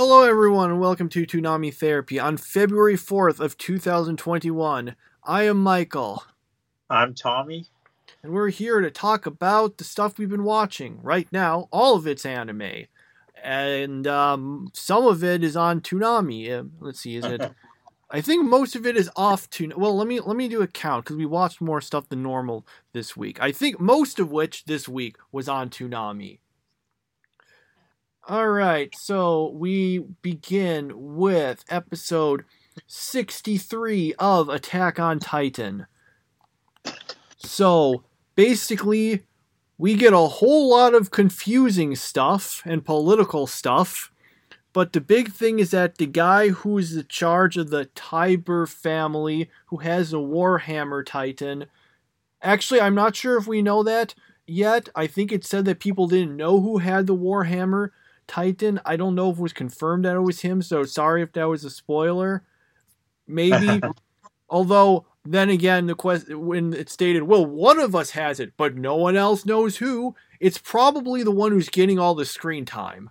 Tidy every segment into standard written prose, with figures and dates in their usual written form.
Hello everyone and welcome to Toonami Therapy on February 4th of 2021. I am Michael. I'm Tommy. And we're here to talk about the stuff we've been watching. Right now, all of it's anime. And some of it is on Toonami. Let's see, is it... I think most of it is off Toonami. Well, let me do a count because we watched more stuff than normal this week. I think most of which this week was on Toonami. Alright, so we begin with episode 63 of Attack on Titan. So, basically, we get a whole lot of confusing stuff and political stuff, but the big thing is that the guy who's in charge of the Tiber family, who has a Warhammer Titan, actually, I'm not sure if we know that yet. I think it said that people didn't know who had the Warhammer Titan. I don't know if it was confirmed that it was him, so sorry if that was a spoiler. Maybe. Although, then again, the question when it stated, well, one of us has it, but no one else knows who, it's probably the one who's getting all the screen time.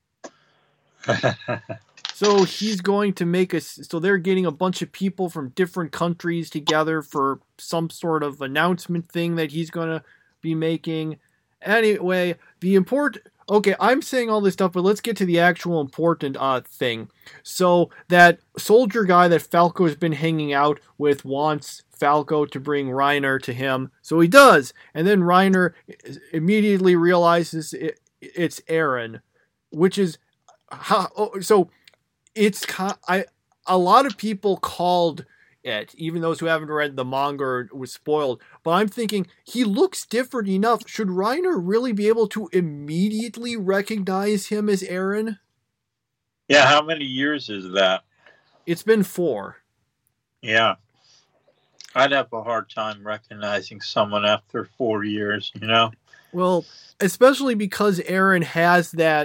So he's going to make so they're getting a bunch of people from different countries together for some sort of announcement thing that he's going to be making. Anyway, okay, I'm saying all this stuff, but let's get to the actual important thing. So that soldier guy that Falco has been hanging out with wants Falco to bring Reiner to him. So he does. And then Reiner immediately realizes it's Eren, which is... So it's... a lot of people called it, even those who haven't read the manga or was spoiled, but I'm thinking he looks different enough. Should Reiner really be able to immediately recognize him as Eren? Yeah, how many years is that? It's been 4. Yeah. I'd have a hard time recognizing someone after 4 years, you know? Well, especially because Eren has that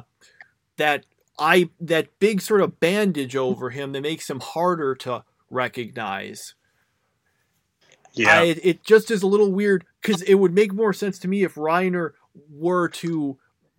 big sort of bandage over him that makes him harder to recognize. Yeah. It just is a little weird because it would make more sense to me if Reiner were to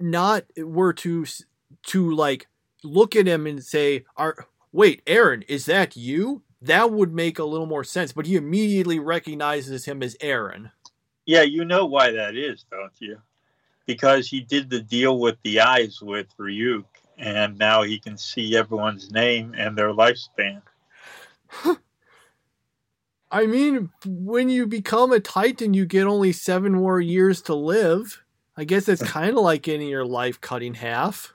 like look at him and say, wait, Eren, is that you? That would make a little more sense, but he immediately recognizes him as Eren. Yeah, you know why that is, don't you? Because he did the deal with the eyes with Ryuk, and now he can see everyone's name and their lifespan. I mean, when you become a Titan, you get only 7 more years to live. I guess it's kind of like getting your life cut in half.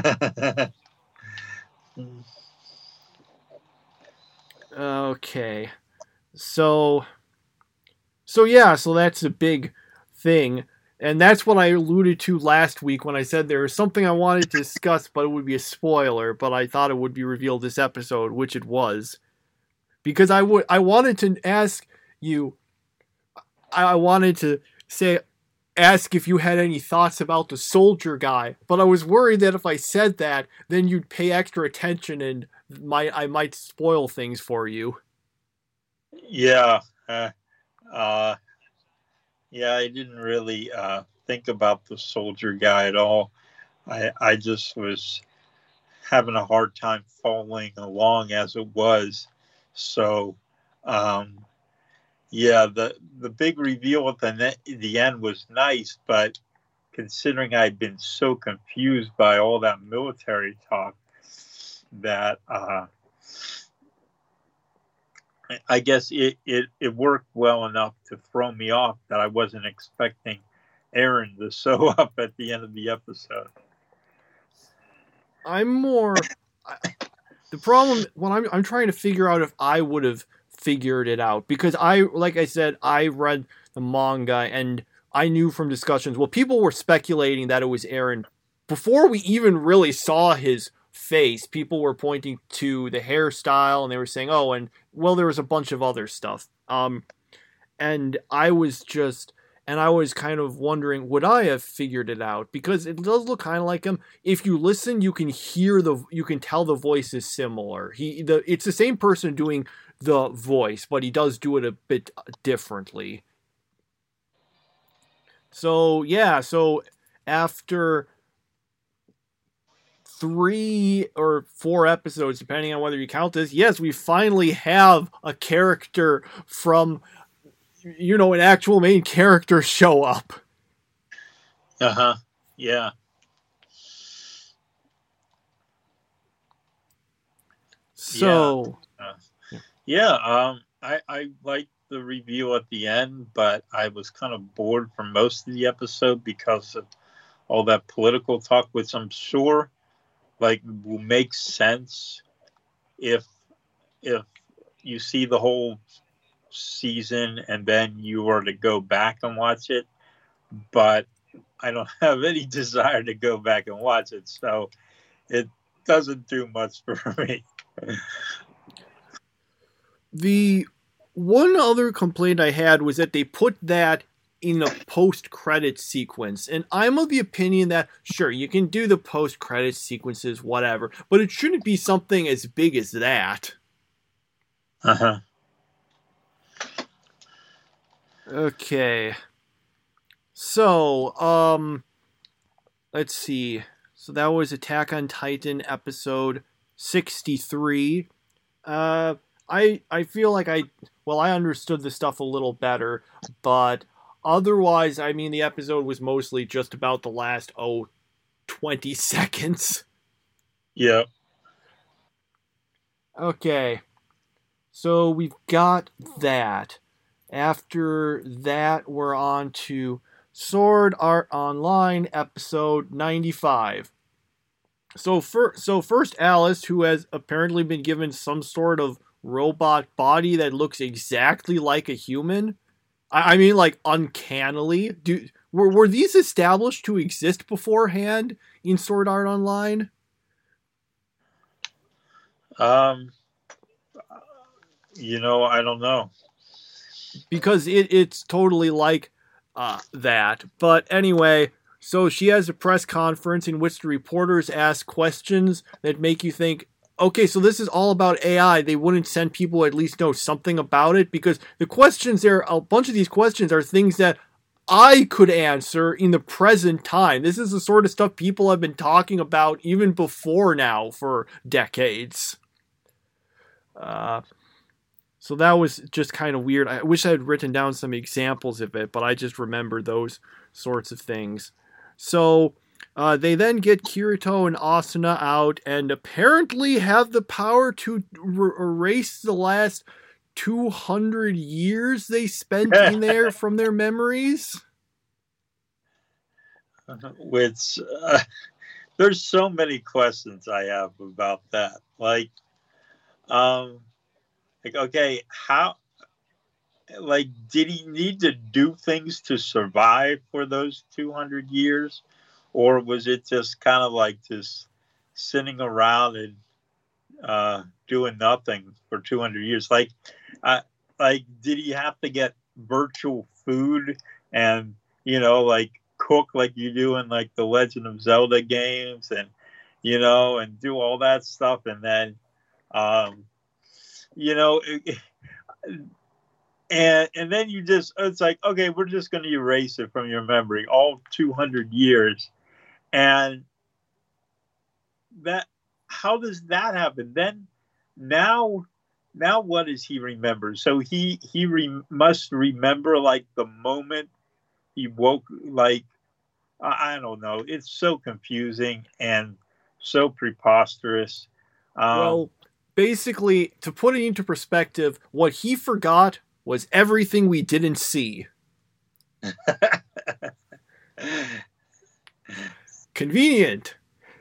Okay. So that's a big thing. And that's what I alluded to last week when I said there was something I wanted to discuss, but it would be a spoiler, but I thought it would be revealed this episode, which it was. Because I wanted to ask you, I wanted to ask if you had any thoughts about the soldier guy, but I was worried that if I said that, then you'd pay extra attention and I might spoil things for you. Yeah. Yeah, I didn't really think about the soldier guy at all. I just was having a hard time following along as it was. So, yeah, the big reveal at the end was nice, but considering I'd been so confused by all that military talk, that I guess it worked well enough to throw me off that I wasn't expecting Eren to show up at the end of the episode. The problem when I'm trying to figure out if I would have figured it out, because like I said, I read the manga and I knew from discussions, well, people were speculating that it was Eren before we even really saw his face. People were pointing to the hairstyle and they were saying, oh, and well, there was a bunch of other stuff. And I was kind of wondering, would I have figured it out? Because it does look kind of like him. If you listen, you can tell the voice is similar. It's the same person doing the voice, but he does do it a bit differently. So, yeah, so after 3 or 4 episodes, depending on whether you count this, yes, we finally have a character from, an actual main character show up. Yeah. So. I liked the review at the end, but I was kind of bored for most of the episode because of all that political talk, which I'm sure will make sense if you see the whole season and then you were to go back and watch it. But I don't have any desire to go back and watch it, so it doesn't do much for me. The one other complaint I had was that they put that in a post-credit sequence, and I'm of the opinion that, sure, you can do the post-credit sequences, whatever, but it shouldn't be something as big as that. Okay. So, let's see. So that was Attack on Titan episode 63. I feel like I understood the stuff a little better, but otherwise, I mean, the episode was mostly just about the last, 20 seconds. Yeah. Okay. So we've got that. After that, we're on to Sword Art Online episode 95. So first Alice, who has apparently been given some sort of robot body that looks exactly like a human. I mean, like, uncannily. Were these established to exist beforehand in Sword Art Online? I don't know. Because it's totally like that. But anyway, so she has a press conference in which the reporters ask questions that make you think, okay, so this is all about AI. They wouldn't send people who at least know something about it, because the questions there, a bunch of these questions are things that I could answer in the present time. This is the sort of stuff people have been talking about even before now for decades. So that was just kind of weird. I wish I had written down some examples of it, but I just remember those sorts of things. So they then get Kirito and Asuna out and apparently have the power to erase the last 200 years they spent in there from their memories. Which, there's so many questions I have about that. Okay, how, did he need to do things to survive for those 200 years? Or was it just kind of just sitting around and doing nothing for 200 years? Did he have to get virtual food and, cook like you do in the Legend of Zelda games and, and do all that stuff? And then, and then it's like, okay, we're just going to erase it from your memory, all 200 years. And how does that happen? Then now what does he remember? So he must remember the moment he woke, I don't know. It's so confusing and so preposterous. Well, basically, to put it into perspective, what he forgot was everything we didn't see. Convenient.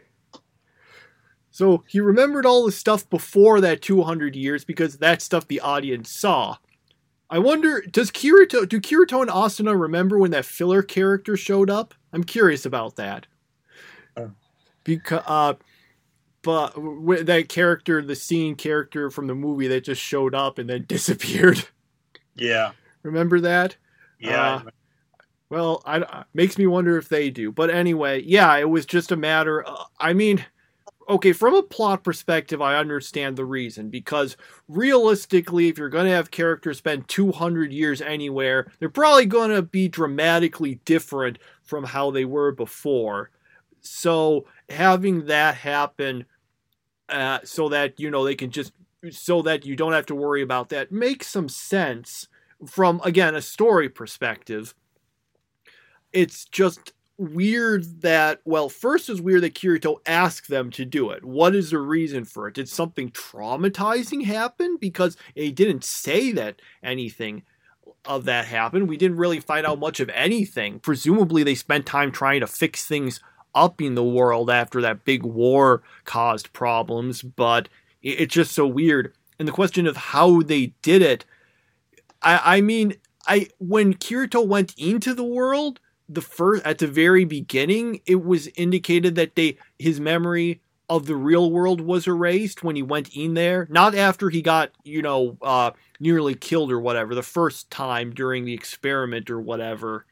So he remembered all the stuff before that 200 years because that's stuff the audience saw. I wonder, do Kirito and Asuna remember when that filler character showed up? I'm curious about that. Because, but that character, the scene character from the movie that just showed up and then disappeared. Yeah. Remember that? Yeah. Well, makes me wonder if they do. But anyway, yeah, it was just a matter. Okay, from a plot perspective, I understand the reason. Because realistically, if you're going to have characters spend 200 years anywhere, they're probably going to be dramatically different from how they were before. So having that happen, so that they can just so that you don't have to worry about that makes some sense from, again, a story perspective. It's just weird that, well, first it's weird that Kirito asked them to do it. What is the reason for it? Did something traumatizing happen? Because he didn't say that anything of that happened. We didn't really find out much of anything. Presumably they spent time trying to fix things up in the world after that big war caused problems, but it's just so weird. And the question of how they did it, I mean, when Kirito went into the world, at the very beginning, it was indicated that his memory of the real world was erased when he went in there. Not after he got, nearly killed or whatever, the first time during the experiment or whatever.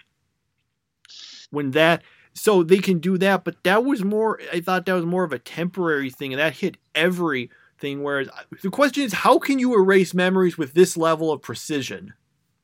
So they can do that, but I thought that was more of a temporary thing, and that hit everything. Whereas the question is, how can you erase memories with this level of precision?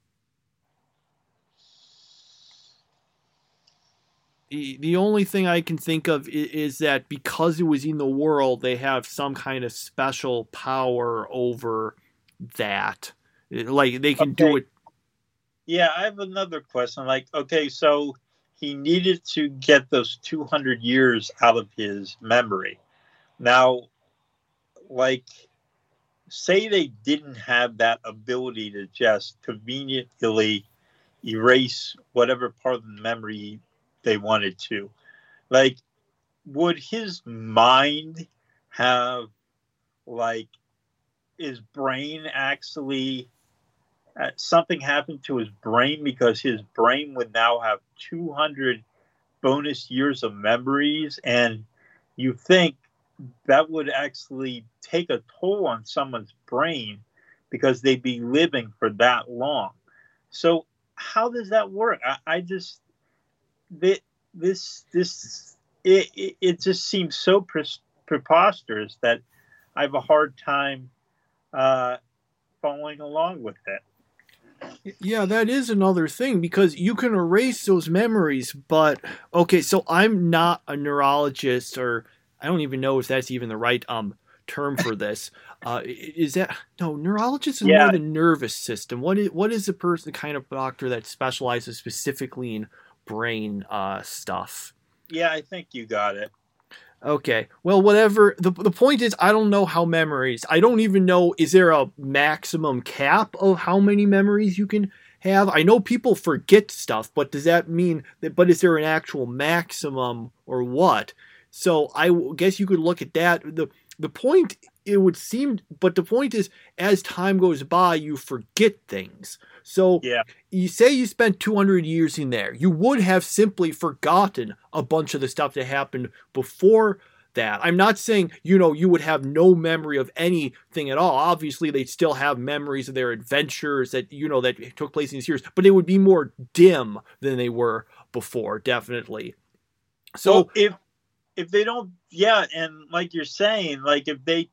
The only thing I can think of is that because it was in the world, they have some kind of special power over that. Like, they can do it. Yeah, I have another question. Like, okay, so he needed to get those 200 years out of his memory. Now, like, say they didn't have that ability to just conveniently erase whatever part of the memory they wanted to. Like, would his mind have, like, his brain actually, something happened to his brain because his brain would now have 200 bonus years of memories, and you think that would actually take a toll on someone's brain because they'd be living for that long. So how does that work? I just, it just seems so preposterous that I have a hard time following along with it. Yeah, that is another thing, because you can erase those memories, but okay, so I'm not a neurologist, or I don't even know if that's even the right term for this. Is that, no, neurologist is more the nervous system. What is the kind of doctor that specializes specifically in brain stuff? Yeah, I think you got it. Okay, well, whatever. The point is, I don't know how memories. I don't even know, is there a maximum cap of how many memories you can have? I know people forget stuff, but does that mean that? But is there an actual maximum or what? So I guess you could look at that. The point, it would seem, but the point is, as time goes by, you forget things. So you say you spent 200 years in there. You would have simply forgotten a bunch of the stuff that happened before that. I'm not saying, you would have no memory of anything at all. Obviously, they'd still have memories of their adventures that, that took place in these years, but they would be more dim than they were before, definitely. So if they don't, and like you're saying, like if they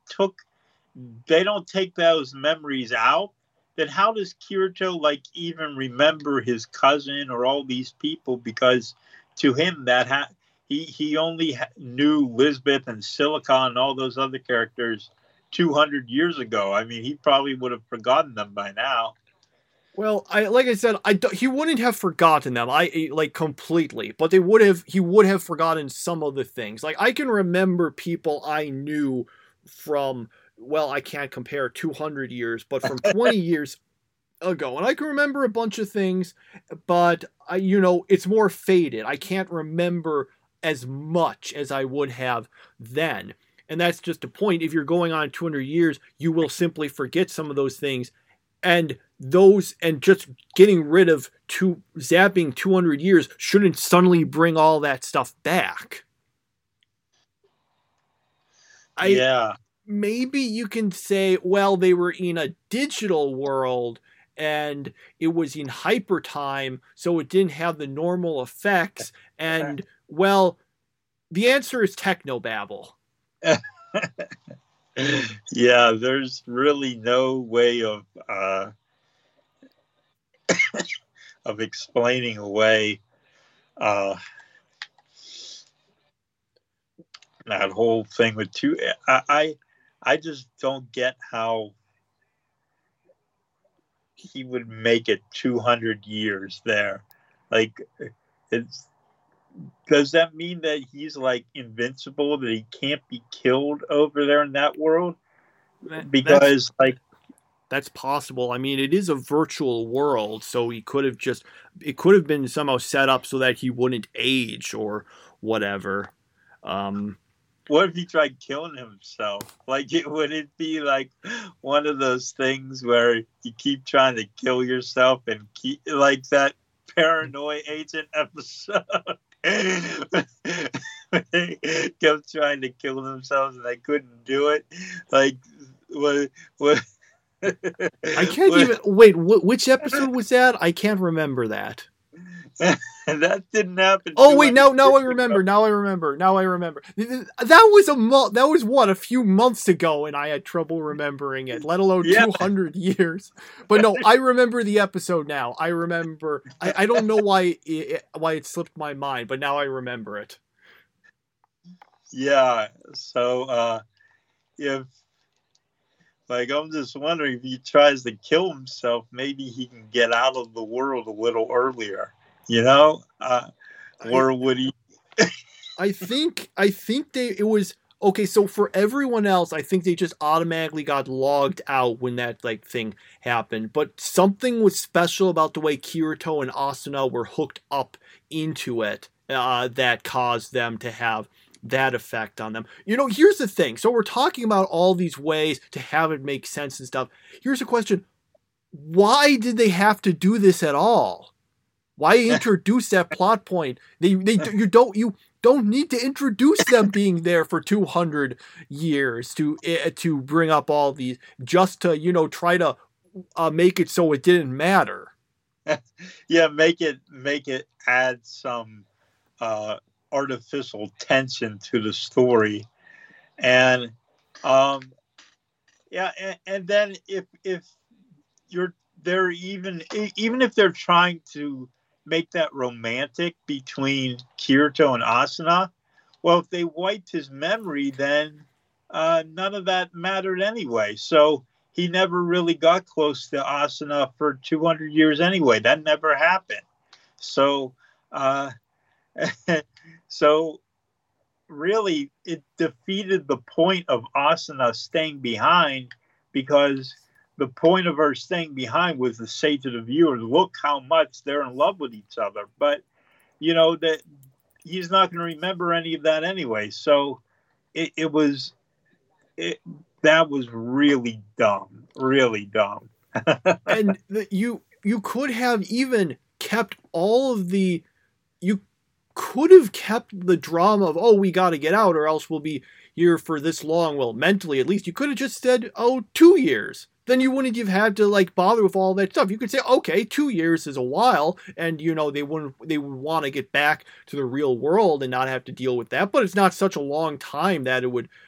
don't take those memories out, then how does Kirito even remember his cousin or all these people? Because to him, he only knew Lisbeth and Silicon and all those other characters 200 years ago. I mean, he probably would have forgotten them by now. Well, like I said, he wouldn't have forgotten them. Completely, but he would have forgotten some of the things. Like, I can remember people I knew from, well, I can't compare 200 years, but from 20 years ago. And I can remember a bunch of things, but it's more faded. I can't remember as much as I would have then. And that's just the point. If you're going on 200 years, you will simply forget some of those things. And just getting rid of zapping 200 years shouldn't suddenly bring all that stuff back. Maybe you can say, well, they were in a digital world and it was in hyper time, so it didn't have the normal effects. And, well, the answer is technobabble. Yeah, there's really no way of of explaining away that whole thing with two. I just don't get how he would make it 200 years there. Like, it's, does that mean that he's like invincible, that he can't be killed over there in that world? Because that's possible. I mean, it is a virtual world, so it could have been somehow set up so that he wouldn't age or whatever. What if he tried killing himself? Like, would it be like one of those things where you keep trying to kill yourself and keep, like that Paranoid Agent episode? They kept trying to kill themselves and they couldn't do it. Like, what I can't even wait. Which episode was that? I can't remember that. That didn't happen. Oh wait, now I remember. Now I remember. That was what, a few months ago, and I had trouble remembering it, let alone 200 years. But no, I remember the episode now. I remember. I don't know why it slipped my mind, but now I remember it. Yeah. So if, like, I'm just wondering if he tries to kill himself, maybe he can get out of the world a little earlier. You know, or would he? I think it was okay. So for everyone else, I think they just automatically got logged out when that like thing happened. But something was special about the way Kirito and Asuna were hooked up into it that caused them to have that effect on them. You know, here's the thing. So we're talking about all these ways to have it make sense and stuff. Here's a question: why did they have to do this at all? Why introduce that plot point? You don't need to introduce them being there for 200 years to bring up all these, just to try to make it so it didn't matter. Yeah, make it add some artificial tension to the story, and and then if they're even if they're trying to make that romantic between Kirito and Asuna, well, if they wiped his memory, then none of that mattered anyway. So he never really got close to Asuna for 200 years anyway. That never happened. So, so really, it defeated the point of Asuna staying behind, because the point of her staying behind was to say to the viewers, look how much they're in love with each other. But, that he's not going to remember any of that anyway. So that was really dumb, really dumb. And you could have even kept you could have kept the drama of, oh, we got to get out or else we'll be here for this long. Well, mentally, at least you could have just said, 2 years. Then you wouldn't have had to bother with all that stuff. You could say, okay, 2 years is a while, and they would want to get back to the real world and not have to deal with that. But it's not such a long time that it would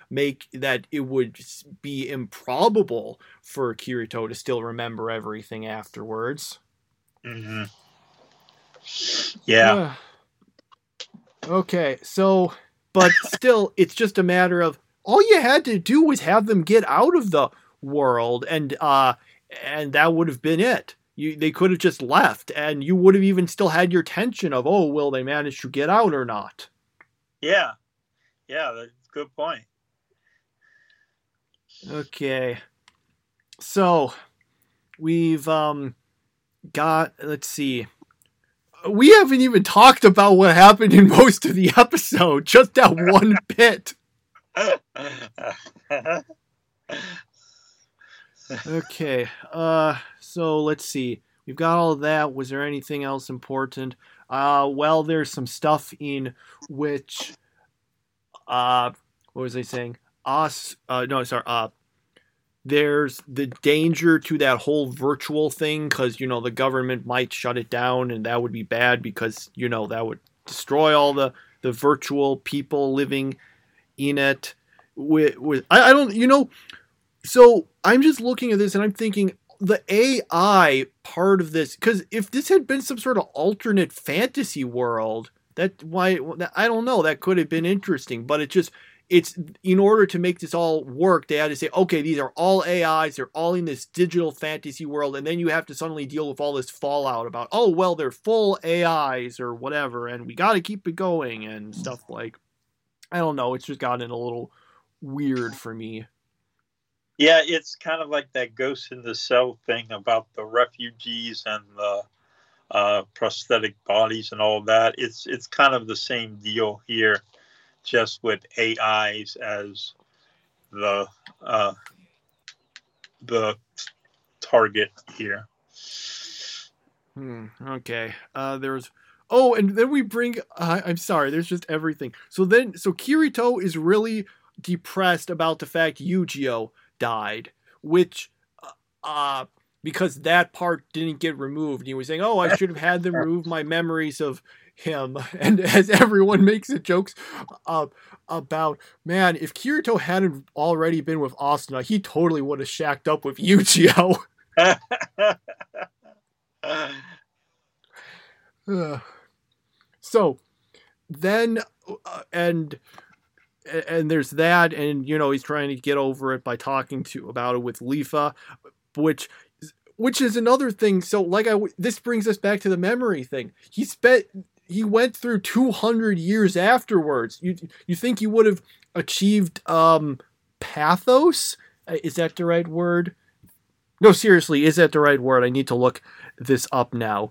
be improbable for Kirito to still remember everything afterwards. Mm-hmm. Yeah. Okay, so, but still, it's just a matter of all you had to do was have them get out of the world, and that would have been it. They could have just left, and you would have even still had your tension of, oh, will they manage to get out or not? Yeah, that's a good point. Okay, so we've got, let's see, we haven't even talked about what happened in most of the episode, just that one bit. Okay, so let's see. We've got all of that. Was there anything else important? Well, there's some stuff in which, what was I saying? There's the danger to that whole virtual thing, because, the government might shut it down, and that would be bad because, that would destroy all the virtual people living in it. I don't, so I'm just looking at this and I'm thinking the AI part of this, because if this had been some sort of alternate fantasy world, I don't know, that could have been interesting, but it's in order to make this all work, they had to say, okay, these are all AIs, they're all in this digital fantasy world, and then you have to suddenly deal with all this fallout about, oh, well, they're full AIs or whatever, and we got to keep it going and stuff like, I don't know, it's just gotten a little weird for me. Yeah, it's kind of like that Ghost in the Cell thing about the refugees and the prosthetic bodies and all that. It's kind of the same deal here, just with AIs as the target here. Okay. There's. Oh, and then we bring. I'm sorry. There's just everything. So Kirito is really depressed about the fact Yu-Gi-Oh died, which, because that part didn't get removed. He was saying, "Oh, I should have had them remove my memories of him." And as everyone makes the jokes about, man, if Kirito hadn't already been with Asuna, he totally would have shacked up with Yu-Gi-Oh. So then, and there's that, and he's trying to get over it by talking about it with Leafa, which is another thing. So this brings us back to the memory thing. He went through 200 years afterwards. You think he would have achieved pathos? Is that the right word? No, seriously, is that the right word? I need to look this up now.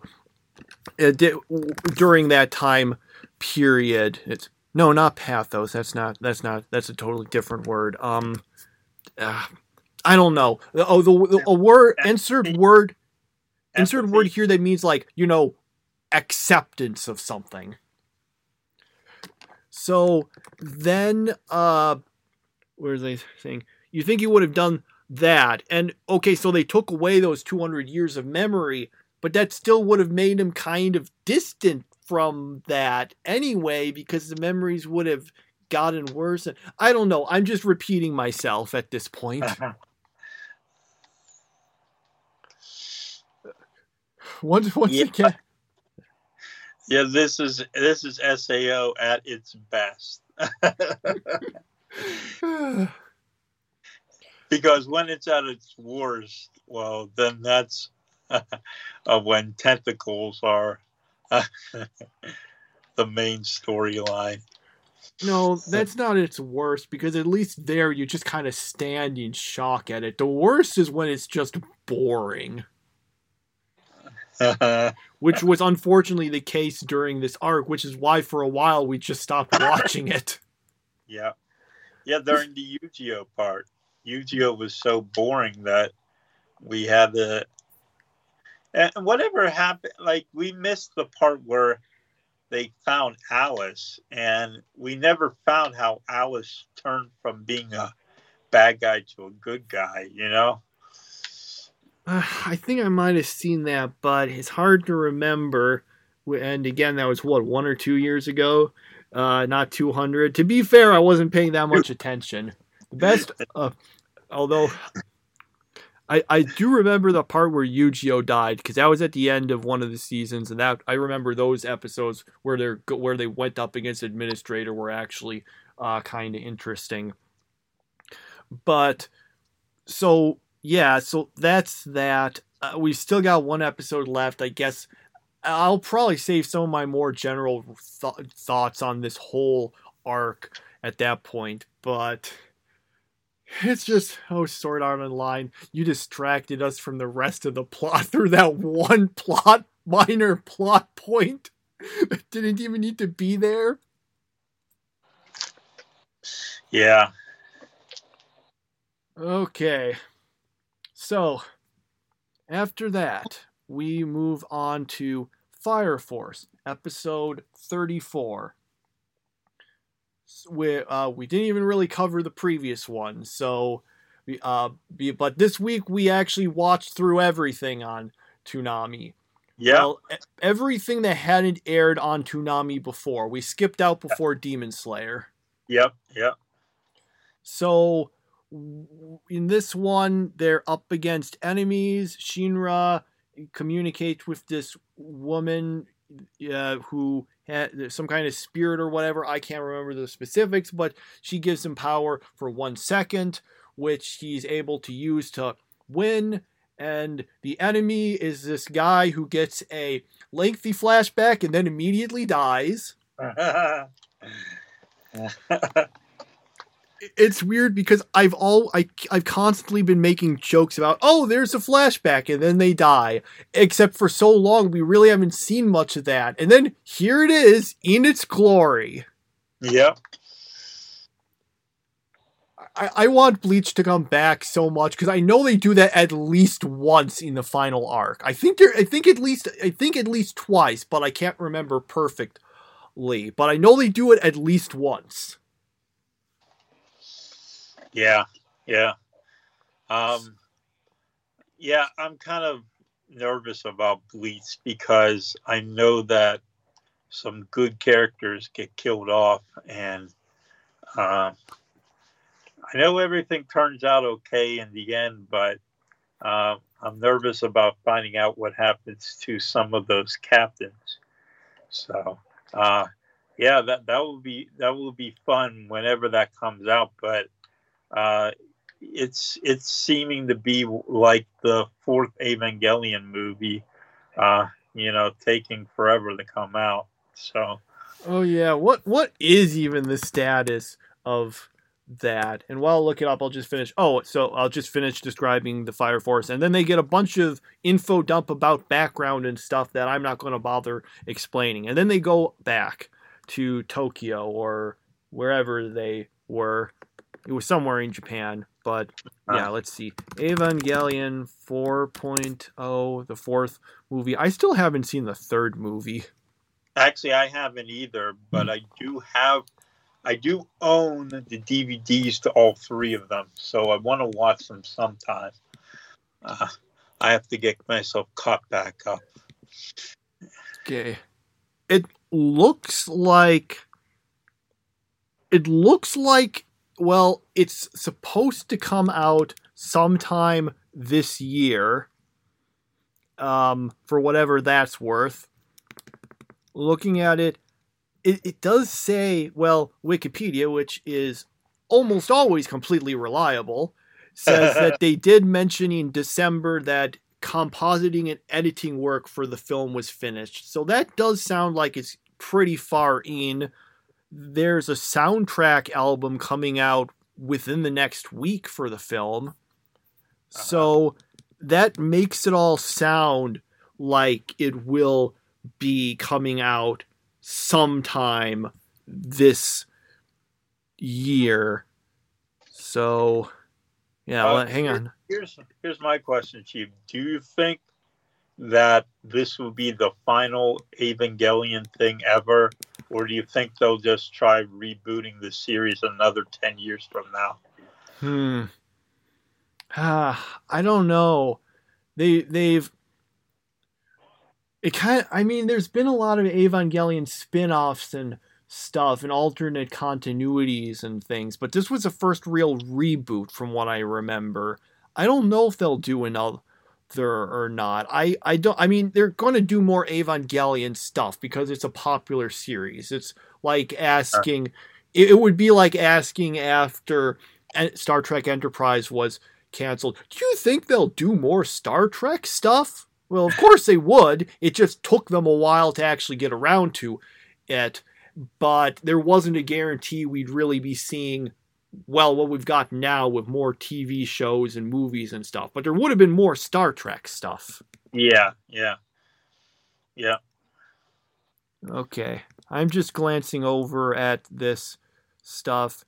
During that time period, no, not pathos. That's a totally different word. I don't know. Oh, a word, insert word here that means acceptance of something. So then, where are they saying? You think he would have done that? And okay, so they took away those 200 years of memory, but that still would have made him kind of distant from that anyway, because the memories would have gotten worse. I don't know. I'm just repeating myself at this point. Once again. Yeah, this is SAO at its best. Because when it's at its worst, well, then that's when tentacles are the main storyline. No, that's not its worst, because at least there you just kind of stand in shock at it. The worst is when it's just boring. Which was unfortunately the case during this arc, which is why for a while we just stopped watching it. Yeah, during the Yu-Gi-Oh part. Yu-Gi-Oh was so boring that we had to... And whatever happened, we missed the part where they found Alice, and we never found how Alice turned from being a bad guy to a good guy, I think I might have seen that, but it's hard to remember. And again, that was 1 or 2 years ago, not 200. To be fair, I wasn't paying that much attention. The best, although I do remember the part where Yu-Gi-Oh died, because that was at the end of one of the seasons, and that I remember those episodes where they went up against Administrator were actually kind of interesting. But so that's that. We've still got one episode left. I guess I'll probably save some of my more general thoughts on this whole arc at that point, but it's just, Sword Art Online, you distracted us from the rest of the plot through that one minor plot point that didn't even need to be there. Yeah. Okay. So, after that, we move on to Fire Force, episode 34. We didn't even really cover the previous one, so but this week we actually watched through everything on Toonami. Yeah. Well, everything that hadn't aired on Toonami before. We skipped out before Demon Slayer. Yep. So in this one, they're up against enemies. Shinra communicates with this woman who had some kind of spirit or whatever. I can't remember the specifics, but she gives him power for 1 second, which he's able to use to win. And the enemy is this guy who gets a lengthy flashback and then immediately dies. It's weird because I've constantly been making jokes about, oh, there's a flashback and then they die. Except for so long, we really haven't seen much of that. And then here it is in its glory. Yep. I want Bleach to come back so much because I know they do that at least once in the final arc. I think at least twice, but I can't remember perfectly. But I know they do it at least once. Yeah. I'm kind of nervous about Bleach because I know that some good characters get killed off, and I know everything turns out okay in the end, but I'm nervous about finding out what happens to some of those captains. So, that will be fun whenever that comes out. But it's seeming to be like the fourth Evangelion movie, taking forever to come out. So, oh yeah, what is even the status of that? And while I look it up, I'll just finish describing the Fire Force, and then they get a bunch of info dump about background and stuff that I'm not going to bother explaining, and then they go back to Tokyo or wherever they were. It was somewhere in Japan, but yeah, let's see. Evangelion 4.0, the fourth movie. I still haven't seen the third movie. Actually, I haven't either, but I do own the DVDs to all three of them, so I want to watch them sometime. I have to get myself caught back up. Okay. It looks like, well, it's supposed to come out sometime this year, for whatever that's worth. Looking at it, it does say, well, Wikipedia, which is almost always completely reliable, says that they did mention in December that compositing and editing work for the film was finished. So that does sound like it's pretty far in. There's a soundtrack album coming out within the next week for the film. So that makes it all sound like it will be coming out sometime this year. So, yeah, hang on. Here's my question, Chief. Do you think that this will be the final Evangelion thing ever, or do you think they'll just try rebooting the series another 10 years from now? I don't know. There's been a lot of Evangelion spin-offs and stuff and alternate continuities and things, but this was the first real reboot from what I remember. I don't know if they'll do another or not. They're going to do more Evangelion stuff because it's a popular series. It's like asking, it would be like asking after Star Trek Enterprise was canceled, do you think they'll do more Star Trek stuff? Well, of course they would. It just took them a while to actually get around to it. But there wasn't a guarantee we'd really be seeing, well, what we've got now with more TV shows and movies and stuff. But there would have been more Star Trek stuff. Yeah. Okay. I'm just glancing over at this stuff.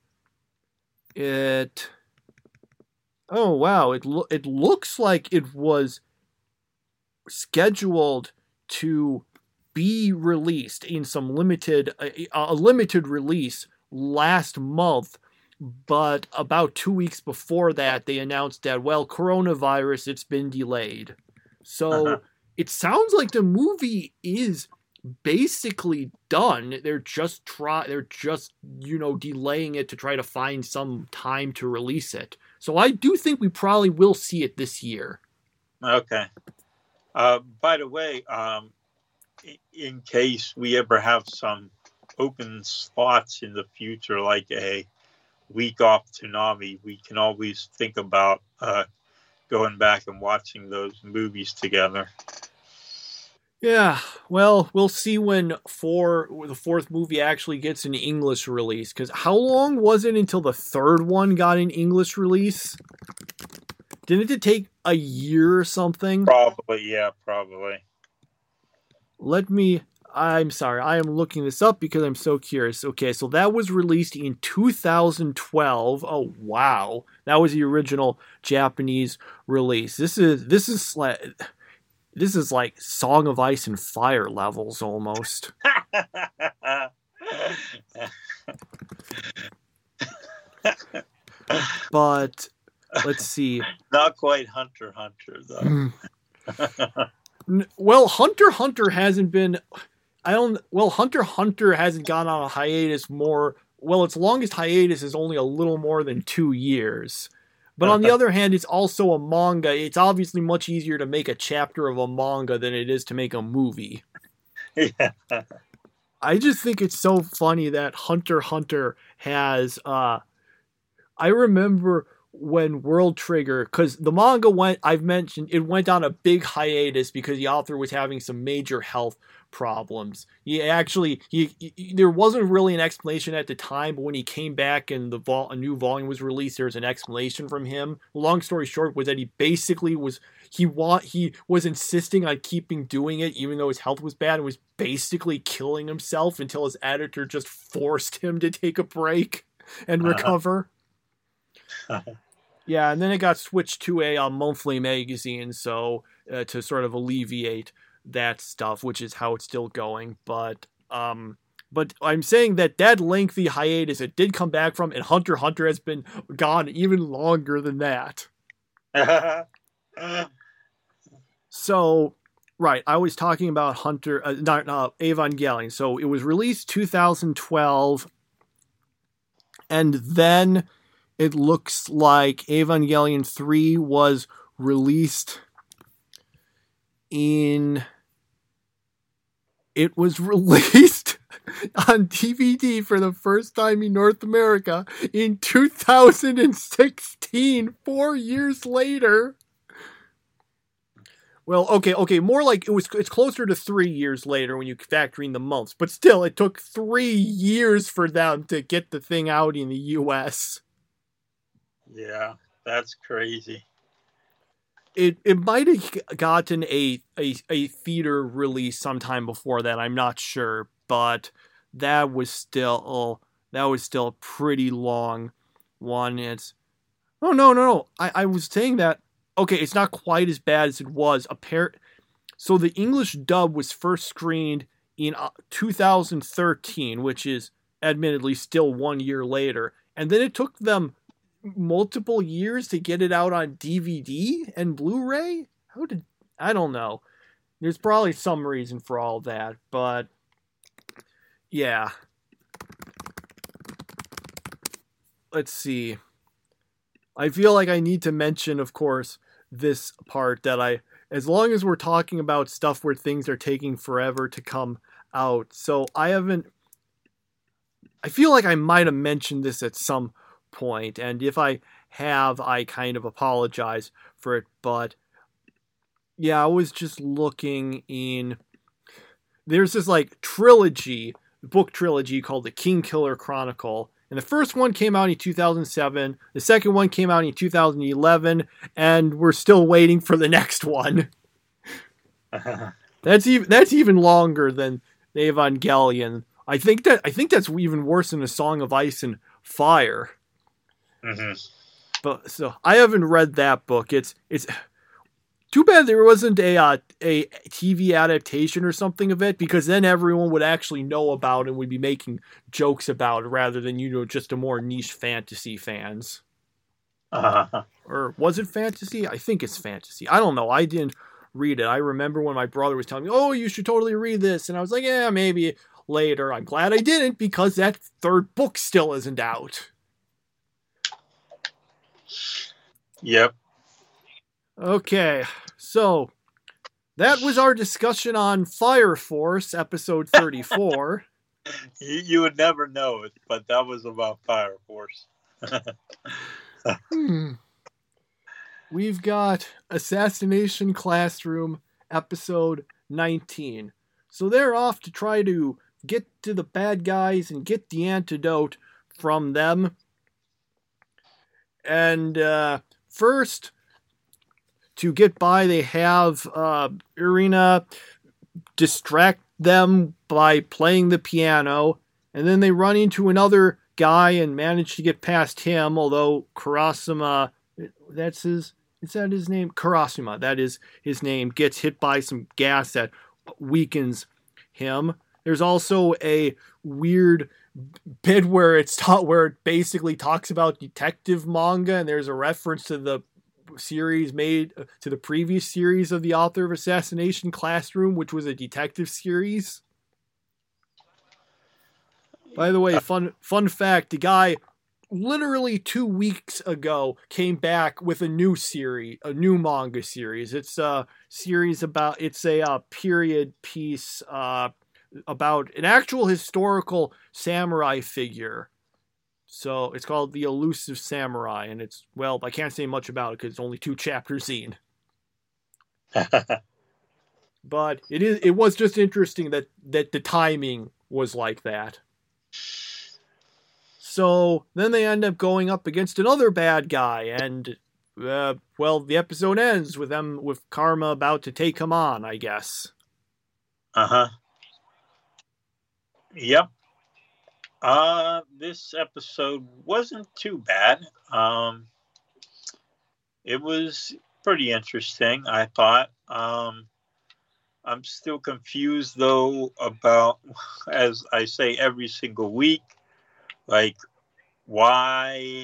Oh, wow. It looks like it was scheduled to be released in some limited release last month, but about 2 weeks before that they announced that, well, coronavirus, it's been delayed. So it sounds like the movie is basically done. They're just delaying it to try to find some time to release it. So I do think we probably will see it this year. Okay. By the way, in case we ever have some open slots in the future, like a week off Toonami, we can always think about going back and watching those movies together. Yeah, well, we'll see when the fourth movie actually gets an English release. Because how long was it until the third one got an English release? Didn't it take a year or something? Probably, yeah, probably. I'm sorry, I am looking this up because I'm so curious. Okay, so that was released in 2012. Oh, wow. That was the original Japanese release. This is like Song of Ice and Fire levels almost. But let's see. Not quite Hunter x Hunter though. Well, Hunter x Hunter hasn't been. Hunter x Hunter hasn't gone on a hiatus more. Well, its longest hiatus is only a little more than 2 years. But on the other hand, it's also a manga. It's obviously much easier to make a chapter of a manga than it is to make a movie. Yeah. I just think it's so funny that Hunter x Hunter has. I remember when World Trigger, because the manga went on a big hiatus because the author was having some major health problems. There wasn't really an explanation at the time, but when he came back and a new volume was released, there was an explanation from him. Long story short was that he basically was insisting on keeping doing it even though his health was bad, and was basically killing himself until his editor just forced him to take a break and recover. Yeah, and then it got switched to a monthly magazine, so to sort of alleviate that stuff, which is how it's still going. But I'm saying that lengthy hiatus it did come back from, and Hunter x Hunter has been gone even longer than that. So, right, I was talking about Evangelion. So it was released 2012, and then it looks like Evangelion 3 was released on DVD for the first time in North America in 2016, 4 years later. Well, okay, more like it's closer to 3 years later when you factor in the months, but still, it took 3 years for them to get the thing out in the US. Yeah, that's crazy. It might have gotten a theater release sometime before that. I'm not sure, but that was still a pretty long one. No. I was saying that. Okay, it's not quite as bad as it was. So the English dub was first screened in 2013, which is admittedly still 1 year later, and then it took them multiple years to get it out on DVD and Blu-ray? I don't know. There's probably some reason for all that, but yeah. Let's see. I feel like I need to mention, of course, this part that as long as we're talking about stuff where things are taking forever to come out. So I feel like I might have mentioned this at some point, and if I have, I kind of apologize for it, but yeah, I was just looking there's this like book trilogy called the Kingkiller Chronicle, and the first one came out in 2007, the second one came out in 2011, and we're still waiting for the next one. That's even longer than the Evangelion. I think that's even worse than the Song of Ice and Fire. Mm-hmm. But so I haven't read that book. It's too bad there wasn't a TV adaptation or something of it, because then everyone would actually know about it and would be making jokes about it rather than just a more niche fantasy fans. Or was it fantasy? I think it's fantasy. I don't know. I didn't read it. I remember when my brother was telling me, "Oh, you should totally read this," and I was like, "Yeah, maybe later." I'm glad I didn't, because that third book still isn't out. Yep. Okay, so that was our discussion on Fire Force, episode 34. You would never know it, but that was about Fire Force. We've got Assassination Classroom, episode 19. So they're off to try to get to the bad guys and get the antidote from them. And first, to get by, they have Irina distract them by playing the piano, and then they run into another guy and manage to get past him, although Karasuma, is that his name? Karasuma, that is his name, gets hit by some gas that weakens him. There's also a weird bit where it basically talks about detective manga, and there's a reference to the series made to the previous series of the author of Assassination Classroom, which was a detective series. By the way, fun fact, the guy literally 2 weeks ago came back with a new manga series. It's a series it's a period piece about an actual historical samurai figure. So it's called The Elusive Samurai, and it's, well, I can't say much about it because it's only 2 chapters in. But it was just interesting that the timing was like that. So then they end up going up against another bad guy, and the episode ends with Karma about to take him on, I guess. Yep. This episode wasn't too bad. It was pretty interesting, I thought. I'm still confused, though, about, as I say every single week, like, why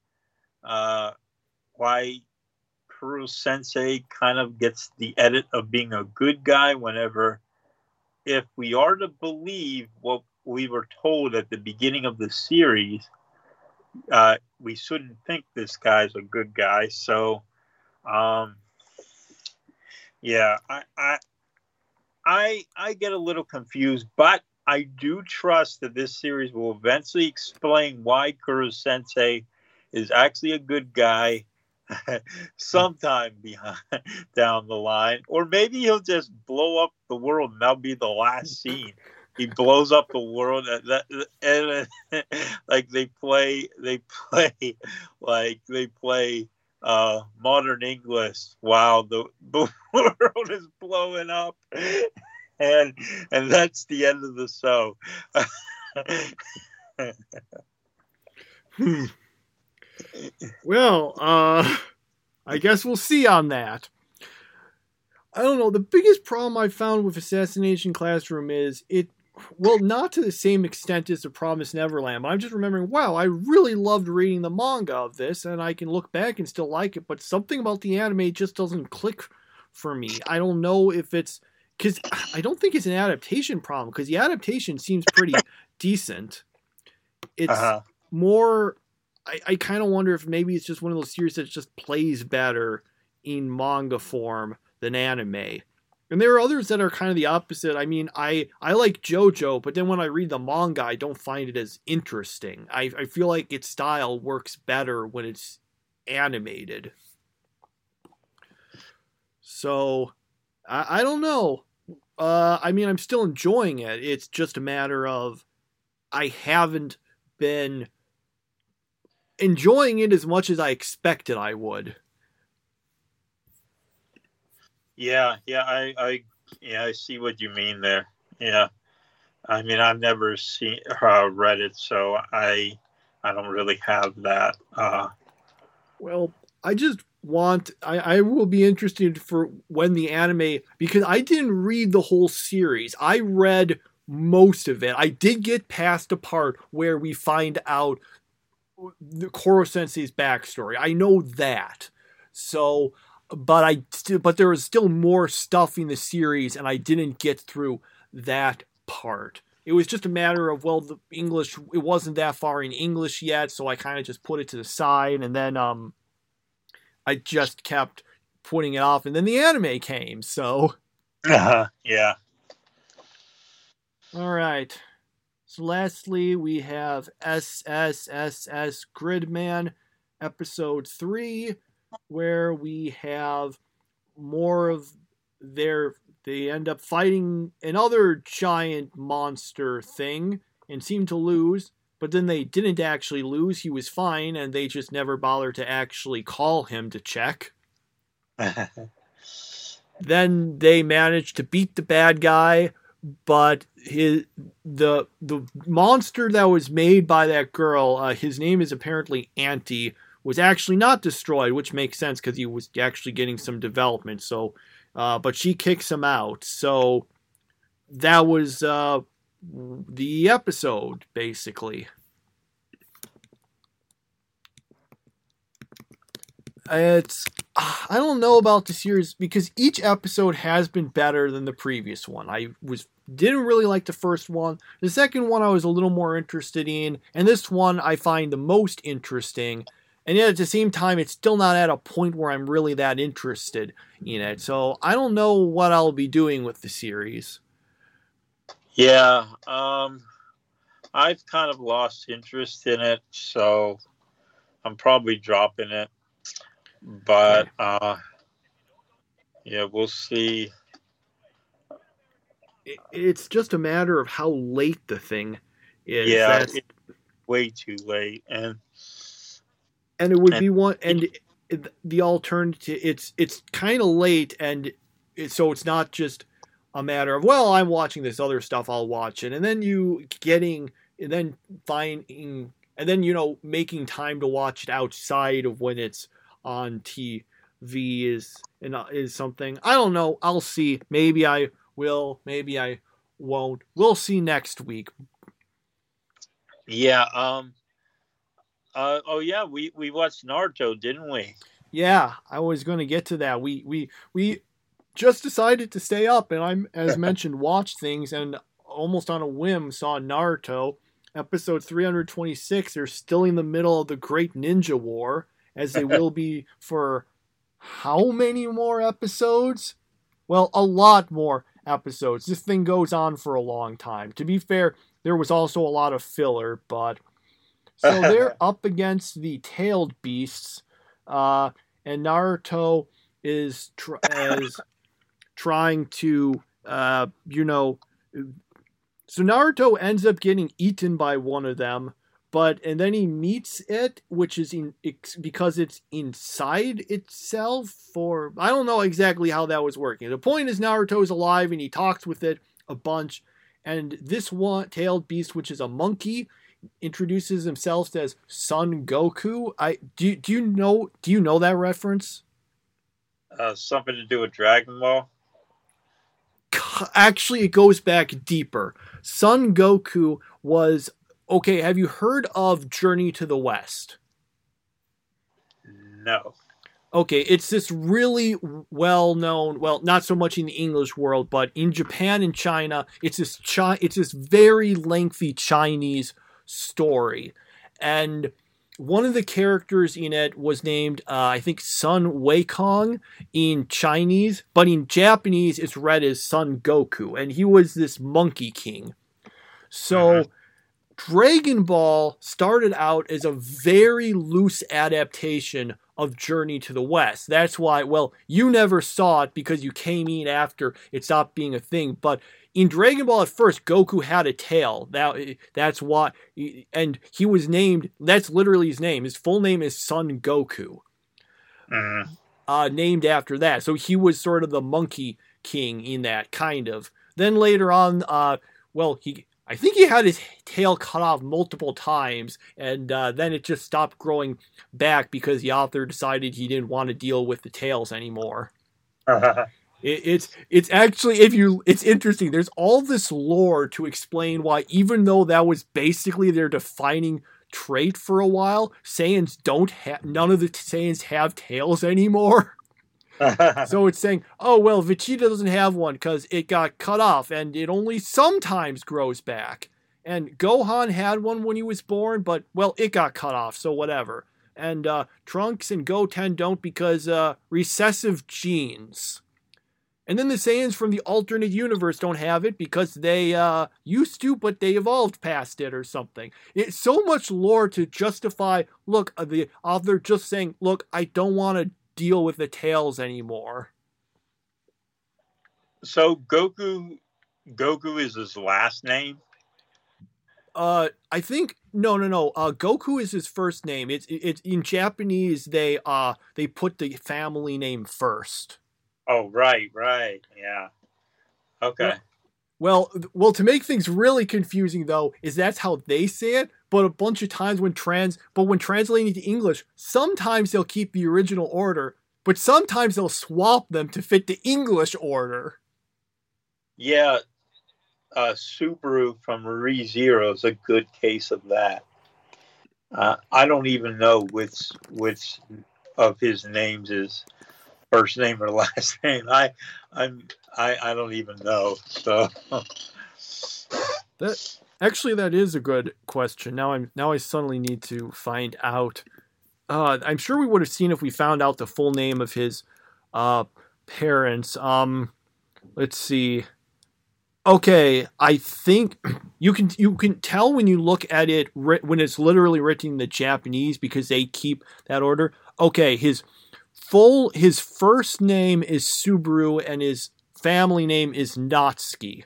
Kuro Sensei kind of gets the edit of being a good guy whenever, if we are to believe what we were told at the beginning of the series, we shouldn't think this guy's a good guy. So, yeah, I get a little confused, but I do trust that this series will eventually explain why Kuro Sensei is actually a good guy sometime down the line. Or maybe he'll just blow up the world and that'll be the last scene. He blows up the world and like they play modern English while the world is blowing up. And that's the end of the show. Well, I guess we'll see on that. I don't know. The biggest problem I found with Assassination Classroom is not to the same extent as The Promised Neverland, but I'm just remembering, wow, I really loved reading the manga of this, and I can look back and still like it, but something about the anime just doesn't click for me. I don't know if it's because I don't think it's an adaptation problem, because the adaptation seems pretty decent. It's more, I kind of wonder if maybe it's just one of those series that just plays better in manga form than anime. And there are others that are kind of the opposite. I mean, I like JoJo, but then when I read the manga, I don't find it as interesting. I feel like its style works better when it's animated. So, I don't know. I mean, I'm still enjoying it. It's just a matter of I haven't been enjoying it as much as I expected I would. Yeah, I see what you mean there. Yeah, I mean, I've never read it, so I don't really have that. Well, I just I will be interested for when the anime, because I didn't read the whole series. I read most of it. I did get past a part where we find out the Koro Sensei's backstory. I know that. So, but there was still more stuff in the series, and I didn't get through that part. It was just a matter of, well, the English, it wasn't that far in English yet, so I kind of just put it to the side, and then I just kept putting it off, and then the anime came, so Yeah. All right. So lastly, we have SSSS Gridman, episode 3, where we have more of their. They end up fighting another giant monster thing and seem to lose, but then they didn't actually lose. He was fine, and they just never bothered to actually call him to check. Then they managed to beat the bad guy, but the monster that was made by that girl, his name is apparently Auntie, was actually not destroyed, which makes sense because he was actually getting some development. So, but she kicks him out. So that was the episode, basically. It's I don't know about the series because each episode has been better than the previous one. Didn't really like the first one. The second one I was a little more interested in, and this one I find the most interesting. And yet at the same time, it's still not at a point where I'm really that interested in it. So I don't know what I'll be doing with the series. Yeah, I've kind of lost interest in it, so I'm probably dropping it. But yeah, we'll see. It's just a matter of how late the thing is. Yeah, it's way too late, and it would be one. And the alternative, it's kind of late, and so it's not just a matter of, well, I'm watching this other stuff, I'll watch it, and then finding, and then making time to watch it outside of when it's on TV is something. I don't know. I'll see. Maybe I will. Maybe I won't. We'll see next week. Yeah. Oh yeah, we watched Naruto, didn't we? Yeah, I was going to get to that. We just decided to stay up, and I'm, as mentioned, watched things, and almost on a whim saw Naruto episode 326. They're still in the middle of the Great Ninja War, as they will be for how many more episodes? Well, a lot more episodes. This thing goes on for a long time. To be fair, there was also a lot of filler, but so they're up against the tailed beasts, and Naruto is trying to, so Naruto ends up getting eaten by one of them. And then he meets it, which is because it's inside itself, or I don't know exactly how that was working. The point is Naruto's alive and he talks with it a bunch, and this one tailed beast, which is a monkey, introduces himself as Son Goku. Do you know that reference? Something to do with Dragon Ball? Actually, it goes back deeper. Son Goku was... Okay, have you heard of Journey to the West? No. Okay, it's this really well-known, well, not so much in the English world, but in Japan and China, it's this very lengthy Chinese story. And one of the characters in it was named, I think, Sun Weikong in Chinese, but in Japanese, it's read as Son Goku, and he was this monkey king. So... Dragon Ball started out as a very loose adaptation of Journey to the West. That's why, well, you never saw it because you came in after it stopped being a thing. But in Dragon Ball at first, Goku had a tail. That's why, and he was named, that's literally his name. His full name is Son Goku. Named after that. So he was sort of the monkey king in that, kind of. Then later on, I think he had his tail cut off multiple times, and then it just stopped growing back because the author decided he didn't want to deal with the tails anymore. It's actually, it's interesting. There's all this lore to explain why, even though that was basically their defining trait for a while, none of the Saiyans have tails anymore. So it's saying, oh, well, Vegeta doesn't have one because it got cut off and it only sometimes grows back. And Gohan had one when he was born, but, well, it got cut off, so whatever. And Trunks and Goten don't because recessive genes. And then the Saiyans from the alternate universe don't have it because they used to, but they evolved past it or something. It's so much lore to justify, look, the author just saying, look, I don't want to deal with the Tails anymore. So Goku is his last name? I think no. Goku is his first name. It's in Japanese they put the family name first. Oh, right, yeah. Okay. Well, to make things really confusing though, is that's how they say it. But a bunch of times when translating to English, sometimes they'll keep the original order, but sometimes they'll swap them to fit the English order. Yeah, Subaru from ReZero is a good case of that. I don't even know which of his names is first name or last name. I don't even know. So that is a good question. Now I suddenly need to find out. I'm sure we would have seen if we found out the full name of his parents. Let's see. Okay, I think you can tell when you look at it when it's literally written in the Japanese because they keep that order. Okay, his first name is Subaru and his family name is Natsuki.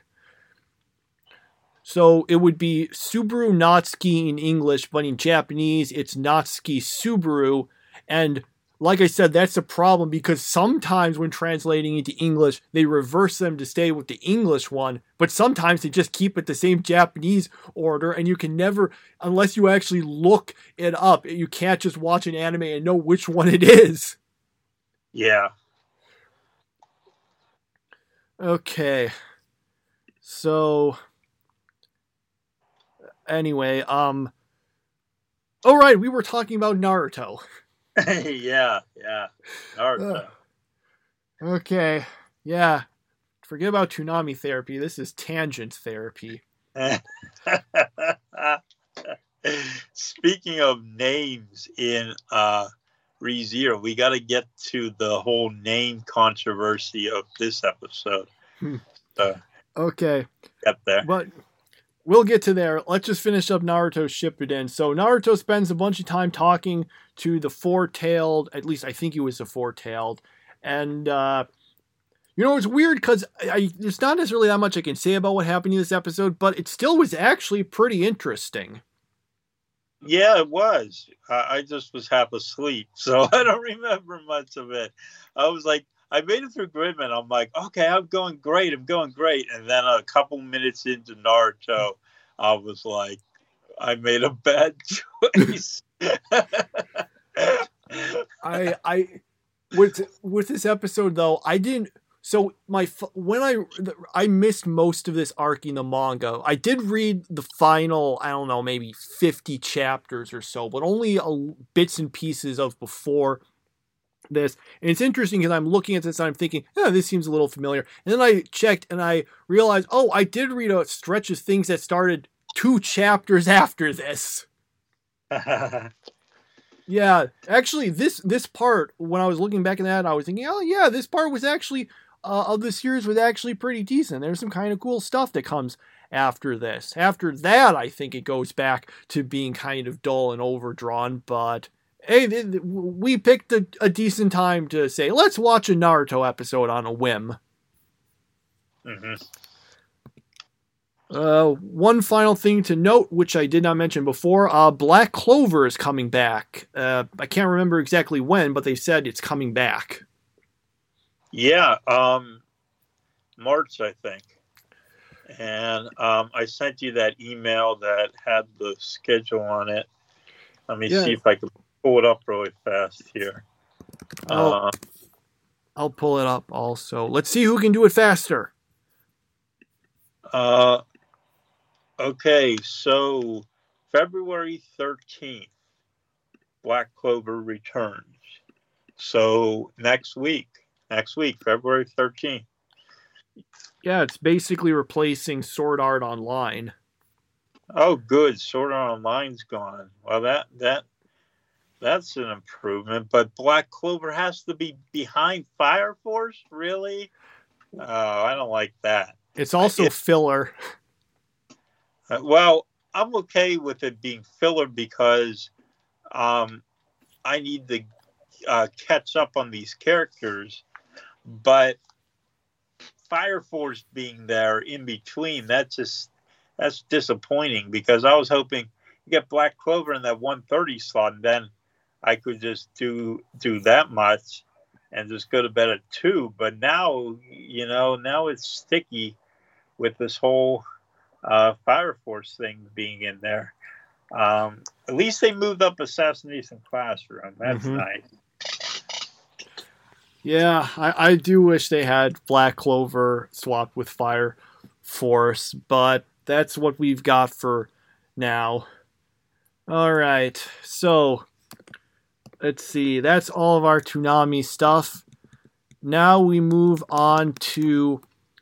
So it would be Subaru Natsuki in English, but in Japanese it's Natsuki Subaru. And like I said, that's a problem because sometimes when translating into English, they reverse them to stay with the English one, but sometimes they just keep it the same Japanese order, and you can never, unless you actually look it up, you can't just watch an anime and know which one it is. Yeah. Okay. So anyway, all right, we were talking about Naruto. yeah. Naruto. Okay. Yeah. Forget about Toonami therapy. This is tangent therapy. Speaking of names in ReZero, we got to get to the whole name controversy of this episode. Okay. Get there. But we'll get to there. Let's just finish up Naruto Shippuden. So Naruto spends a bunch of time talking to the four-tailed, at least I think he was the four-tailed. And, it's weird because there's not necessarily that much I can say about what happened in this episode, but it still was actually pretty interesting. Yeah, it was. I just was half asleep, so I don't remember much of it. I was like, I made it through Gridman. I'm like, okay, I'm going great. And then a couple minutes into Naruto, I was like, I made a bad choice. With this episode though, I didn't. So I missed most of this arc in the manga. I did read the final, I don't know, maybe 50 chapters or so, but only bits and pieces of before this. And it's interesting because I'm looking at this and I'm thinking, this seems a little familiar. And then I checked and I realized, I did read a stretch of things that started 2 chapters after this. Yeah, actually, this part, when I was looking back at that, I was thinking, this part was actually, of the series was actually pretty decent. There's some kind of cool stuff that comes after this. After that, I think it goes back to being kind of dull and overdrawn, but hey, we picked a decent time to say, let's watch a Naruto episode on a whim. Mm-hmm. One final thing to note, which I did not mention before, Black Clover is coming back. I can't remember exactly when, but they said it's coming back. Yeah, March, I think. And I sent you that email that had the schedule on it. Let me see if I can pull it up really fast here. I'll pull it up also. Let's see who can do it faster. Okay, so February 13th, Black Clover returns. So next week, February 13th. Yeah, it's basically replacing Sword Art Online. Oh, good. Sword Art Online's gone. Well, that's an improvement. But Black Clover has to be behind Fire Force, really? I don't like that. It's also filler. Well, I'm okay with it being filler because I need to catch up on these characters, but Fire Force being there in between, that's disappointing because I was hoping to get Black Clover in that 130 slot, and then I could just do that much and just go to bed at 2. But now, now it's sticky with this whole Fire Force thing being in there. At least they moved up Assassination Classroom. That's nice. Yeah, I do wish they had Black Clover swapped with Fire Force, but that's what we've got for now. All right, so let's see. That's all of our Toonami stuff. Now we move on to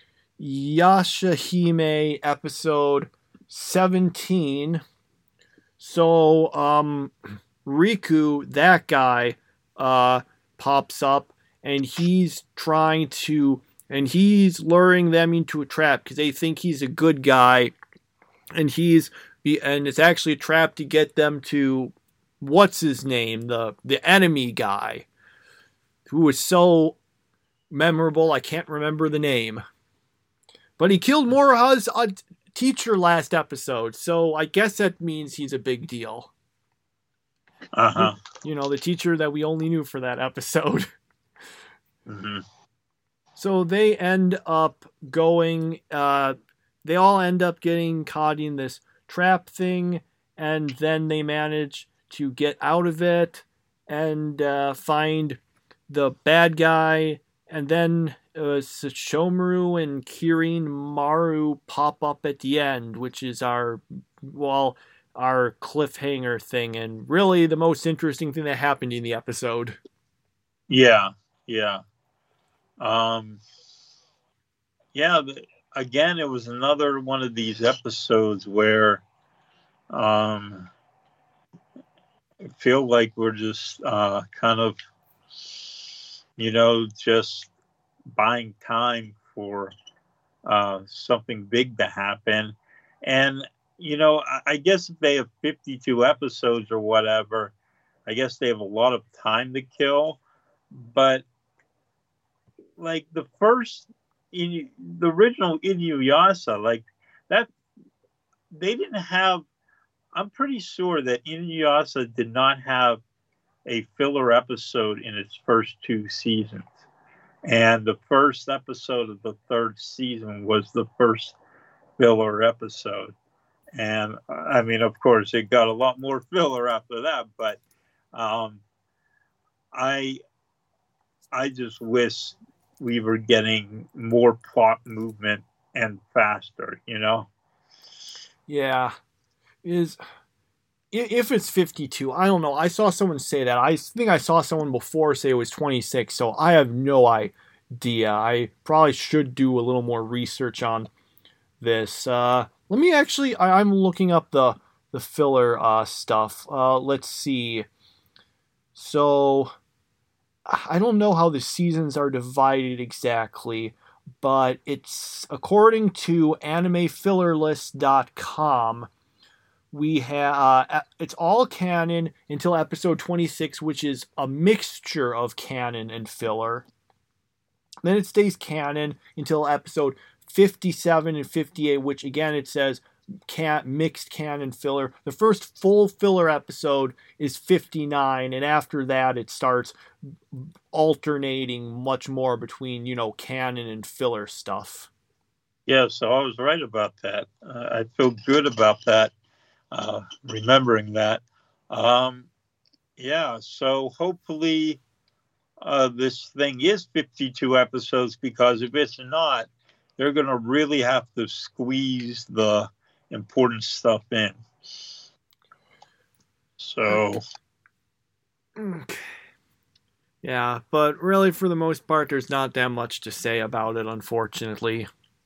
Yashahime episode 17. So, Riku, that guy, pops up, and he's luring them into a trap because they think he's a good guy, and it's actually a trap to get them to what's his name, the enemy guy, who was so memorable I can't remember the name, but he killed Moroha's teacher last episode, so I guess that means he's a big deal. The teacher that we only knew for that episode. So they end up going, they all end up getting caught in this trap thing, and then they manage to get out of it and find the bad guy, and then Sesshomaru and Kirin Maru pop up at the end, which is our cliffhanger thing, and really the most interesting thing that happened in the episode. Yeah. Again, it was another one of these episodes where I feel like we're just kind of, just buying time for something big to happen. And, I guess if they have 52 episodes or whatever, I guess they have a lot of time to kill. But like the original Inuyasha, like that, they didn't have, I'm pretty sure that Inuyasha did not have a filler episode in its first 2 seasons. And the first episode of the 3rd season was the first filler episode. And I mean, of course, it got a lot more filler after that, but I just wish we were getting more plot movement and faster, Yeah. If it's 52, I don't know. I saw someone say that. I think I saw someone before say it was 26, so I have no idea. I probably should do a little more research on this. Let me actually, I'm looking up the filler stuff. Let's see. So, I don't know how the seasons are divided exactly, but it's according to animefillerlist.com. We have it's all canon until episode 26, which is a mixture of canon and filler. Then it stays canon until episode 57 and 58, which again it says mixed canon filler. The first full filler episode is 59, and after that it starts alternating much more between, canon and filler stuff. Yeah, so I was right about that. I feel good about that, remembering that. So hopefully this thing is 52 episodes, because if it's not, they're going to really have to squeeze the important stuff in. So, yeah, but really for the most part, there's not that much to say about it, unfortunately.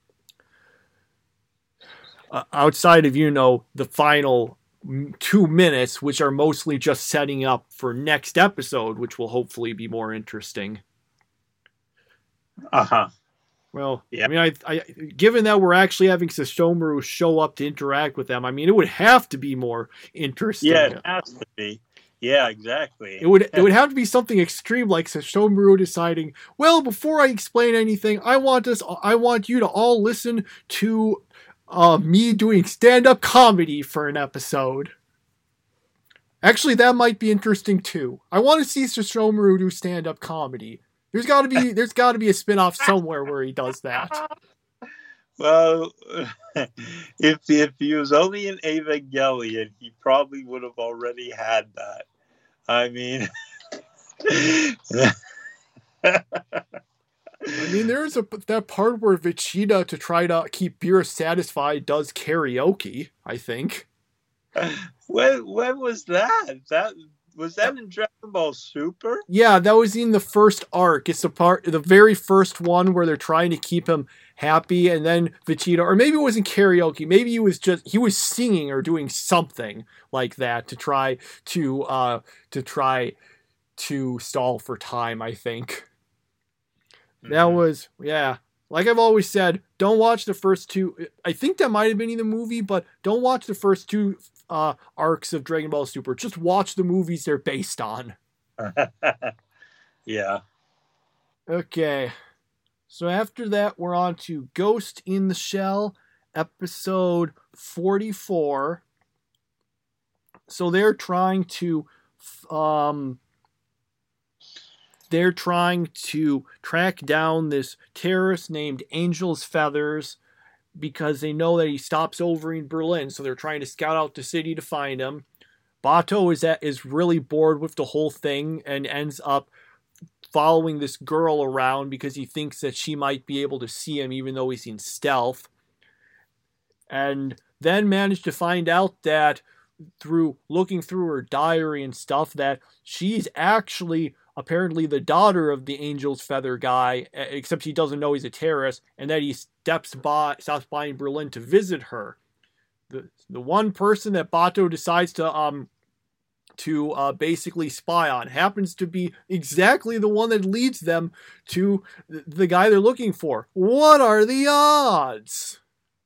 Outside of, the final 2 minutes, which are mostly just setting up for next episode, which will hopefully be more interesting. Well, Yeah. I mean, I given that we're actually having Sesshomaru show up to interact with them, I mean, it would have to be more interesting. Yeah, it has to be. Yeah, exactly. It would have to be something extreme like Sesshomaru deciding, well, before I explain anything, I want you to all listen to me doing stand-up comedy for an episode. Actually, that might be interesting too. I want to see Sesshomaru do stand-up comedy. There's got to be a spin-off somewhere where he does that. Well, if he was only in Evangelion, he probably would have already had that. I mean, there's that part where Vegeta, to try to keep Beerus satisfied, does karaoke, I think. When was that? Was that in Dragon Ball Super? Yeah, that was in the first arc. It's the very first one where they're trying to keep him happy, and then Vegeta, or maybe it wasn't karaoke, maybe he was singing or doing something like that to try to stall for time, I think. Mm-hmm. That was, yeah. Like I've always said, don't watch the first two. I think that might have been in the movie, but don't watch the first two arcs of Dragon Ball Super. Just watch the movies they're based on. Yeah. Okay. So after that, we're on to Ghost in the Shell, episode 44. So they're trying to track down this terrorist named Angel's Feathers because they know that he stops over in Berlin. So they're trying to scout out the city to find him. Bato is really bored with the whole thing and ends up following this girl around because he thinks that she might be able to see him even though he's in stealth. And then managed to find out that through looking through her diary and stuff that she's actually apparently the daughter of the Angel's Feather guy, except he doesn't know he's a terrorist, and that he stops by in Berlin to visit her. The one person that Bato decides to basically spy on happens to be exactly the one that leads them to the guy they're looking for. What are the odds?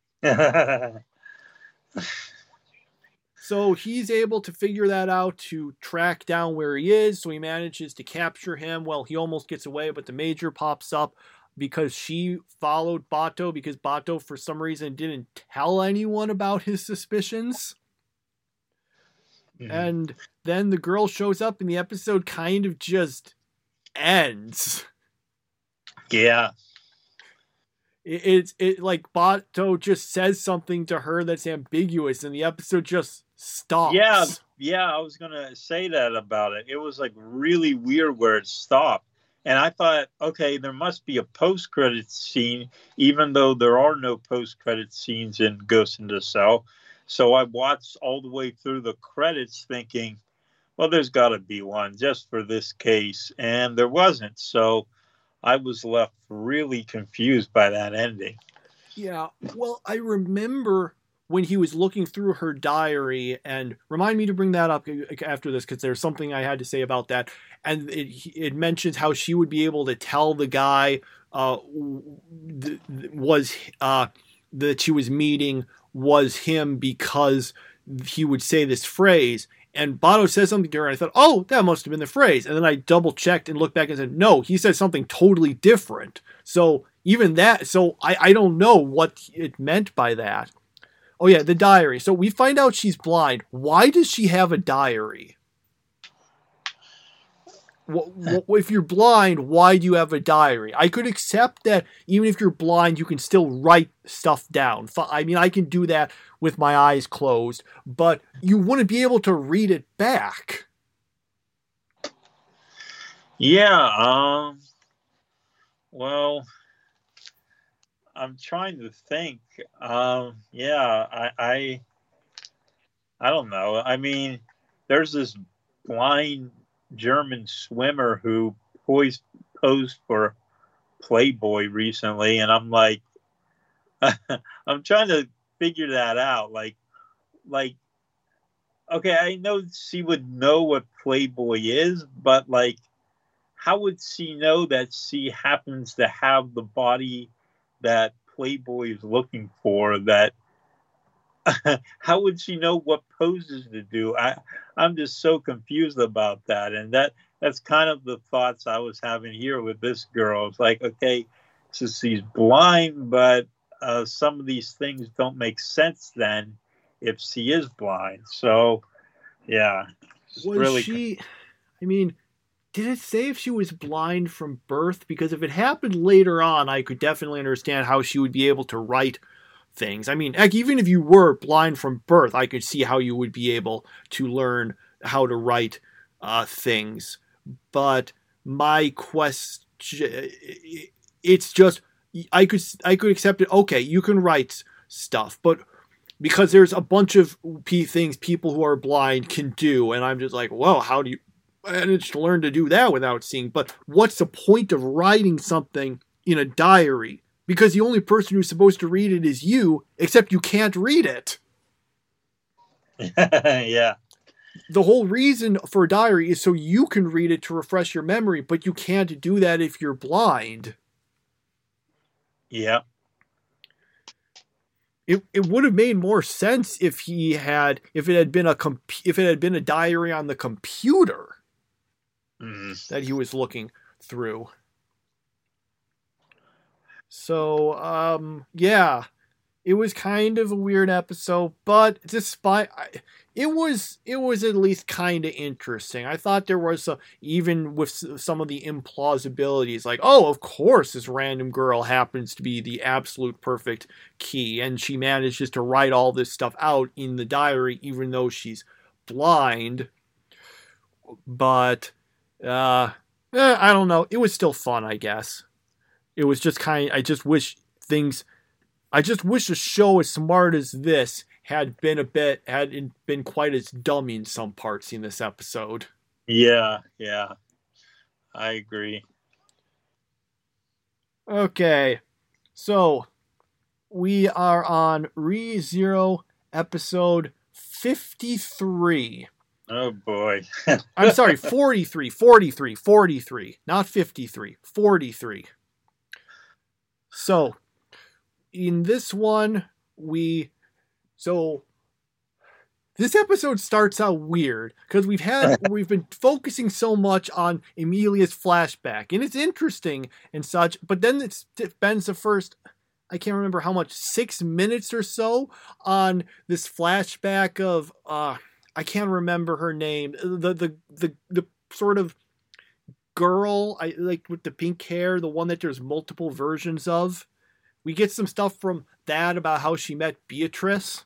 So he's able to figure that out to track down where he is. So he manages to capture him. Well, he almost gets away, but the Major pops up because she followed Bato because Bato, for some reason, didn't tell anyone about his suspicions. Mm-hmm. And then the girl shows up and the episode kind of just ends. Yeah. It's like Bato just says something to her that's ambiguous and the episode just stops. Yeah, I was going to say that about it. It was like really weird where it stopped. And I thought, okay, there must be a post-credit scene, even though there are no post-credit scenes in Ghost in the Shell. So I watched all the way through the credits thinking, well, there's got to be one just for this case. And there wasn't. So I was left really confused by that ending. Yeah, well, I remember when he was looking through her diary, and remind me to bring that up after this because there's something I had to say about that. And it mentions how she would be able to tell the guy that she was meeting was him because he would say this phrase. And Bato says something to her, and I thought, oh, that must have been the phrase. And then I double-checked and looked back and said, no, he said something totally different. So even that, I don't know what it meant by that. Oh, yeah, the diary. So we find out she's blind. Why does she have a diary? If you're blind, why do you have a diary? I could accept that even if you're blind, you can still write stuff down. I mean, I can do that with my eyes closed, but you wouldn't be able to read it back. Yeah, well, I'm trying to think. I don't know. I mean, there's this blind German swimmer who posed for Playboy recently, and I'm like, I'm trying to figure that out. Like, okay, I know she would know what Playboy is, but like, how would she know that she happens to have the body that Playboy is looking for, that how would she know what poses to do? I'm just so confused about that. And that's kind of the thoughts I was having here with this girl. It's like, okay, so she's blind, but some of these things don't make sense then if she is blind. So, yeah. Was really she, I mean, did it say if she was blind from birth? Because if it happened later on, I could definitely understand how she would be able to write things. I mean, heck, even if you were blind from birth, I could see how you would be able to learn how to write things. But my question, it's just, I could accept it. Okay, you can write stuff, but because there's a bunch of things people who are blind can do, and I'm just like, well, how do you manage to learn to do that without seeing? But what's the point of writing something in a diary? Because the only person who's supposed to read it is you, except you can't read it. Yeah. The whole reason for a diary is so you can read it to refresh your memory, but you can't do that if you're blind. Yeah. It would have made more sense if it had been a diary on the computer that he was looking through. So yeah, it was kind of a weird episode, but despite it was at least kind of interesting. I thought there was even with some of the implausibilities, like, oh, of course this random girl happens to be the absolute perfect key, and she manages to write all this stuff out in the diary even though she's blind. But I don't know. It was still fun, I guess. It was just I just wish a show as smart as this hadn't been quite as dumb in some parts in this episode. Yeah, I agree. Okay, so we are on ReZero episode 53. Oh boy. I'm sorry, 43, not 53, 43. So, in this one, this episode starts out weird because we've been focusing so much on Emilia's flashback, and it's interesting and such, but then it spends the first, I can't remember how much, 6 minutes or so on this flashback of I can't remember her name, the sort of girl I like with the pink hair, the one that there's multiple versions of. We get some stuff from that about how she met Beatrice,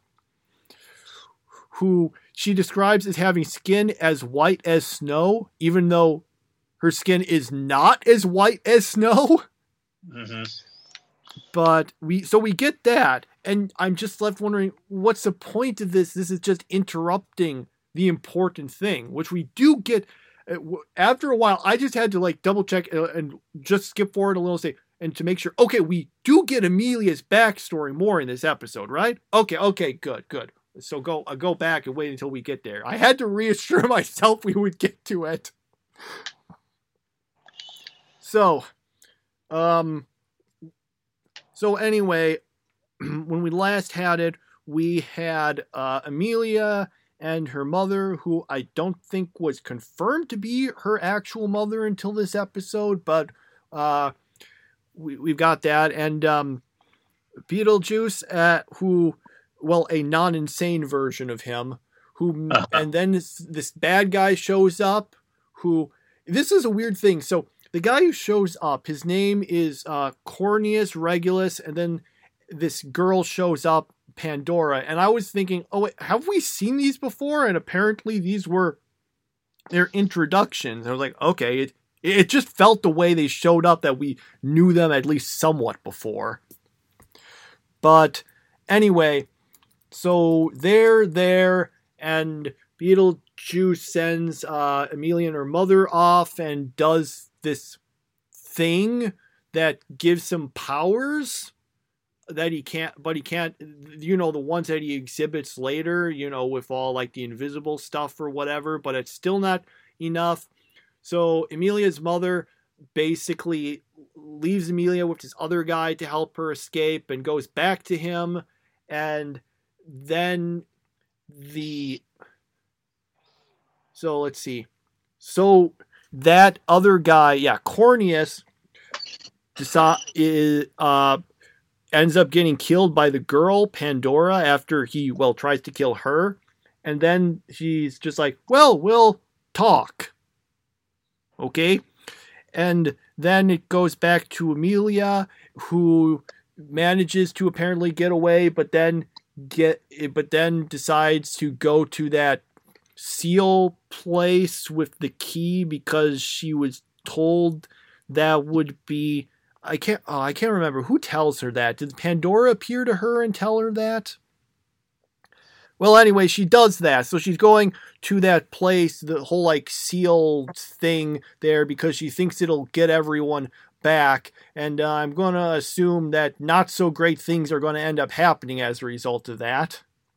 who she describes as having skin as white as snow, even though her skin is not as white as snow. Mm-hmm. But we get that, and I'm just left wondering, what's the point of this? This is just interrupting the important thing, which we do get. After a while, I just had to like double check and just skip forward a little, and to make sure, okay, we do get Emilia's backstory more in this episode, right? Okay, good. So go back and wait until we get there. I had to reassure myself we would get to it. So anyway, when we last had it, we had Emilia and her mother, who I don't think was confirmed to be her actual mother until this episode, but we've got that. And Beetlejuice, who, well, a non-insane version of him, who, and then this bad guy shows up, who, this is a weird thing. So the guy who shows up, his name is Cornelius Regulus, and then this girl shows up, Pandora, and I was thinking, oh wait, have we seen these before? And apparently these were their introductions. I was like, okay, it just felt the way they showed up that we knew them at least somewhat before. But anyway, so they're there, and Beetlejuice sends Emilia and her mother off and does this thing that gives him powers that he can't, the ones that he exhibits later, with all like the invisible stuff or whatever, but it's still not enough. So Emilia's mother basically leaves Emilia with this other guy to help her escape and goes back to him. And then so let's see. So that other guy, Corneus, ends up getting killed by the girl, Pandora, after he, tries to kill her. And then she's just like, well, we'll talk. Okay? And then it goes back to Emilia, who manages to apparently get away, but then decides to go to that seal place with the key because she was told that would be... I can't remember who tells her that. Did Pandora appear to her and tell her that? Well, anyway, she does that. So she's going to that place, the whole seal thing there, because she thinks it'll get everyone back. And I'm going to assume that not so great things are going to end up happening as a result of that.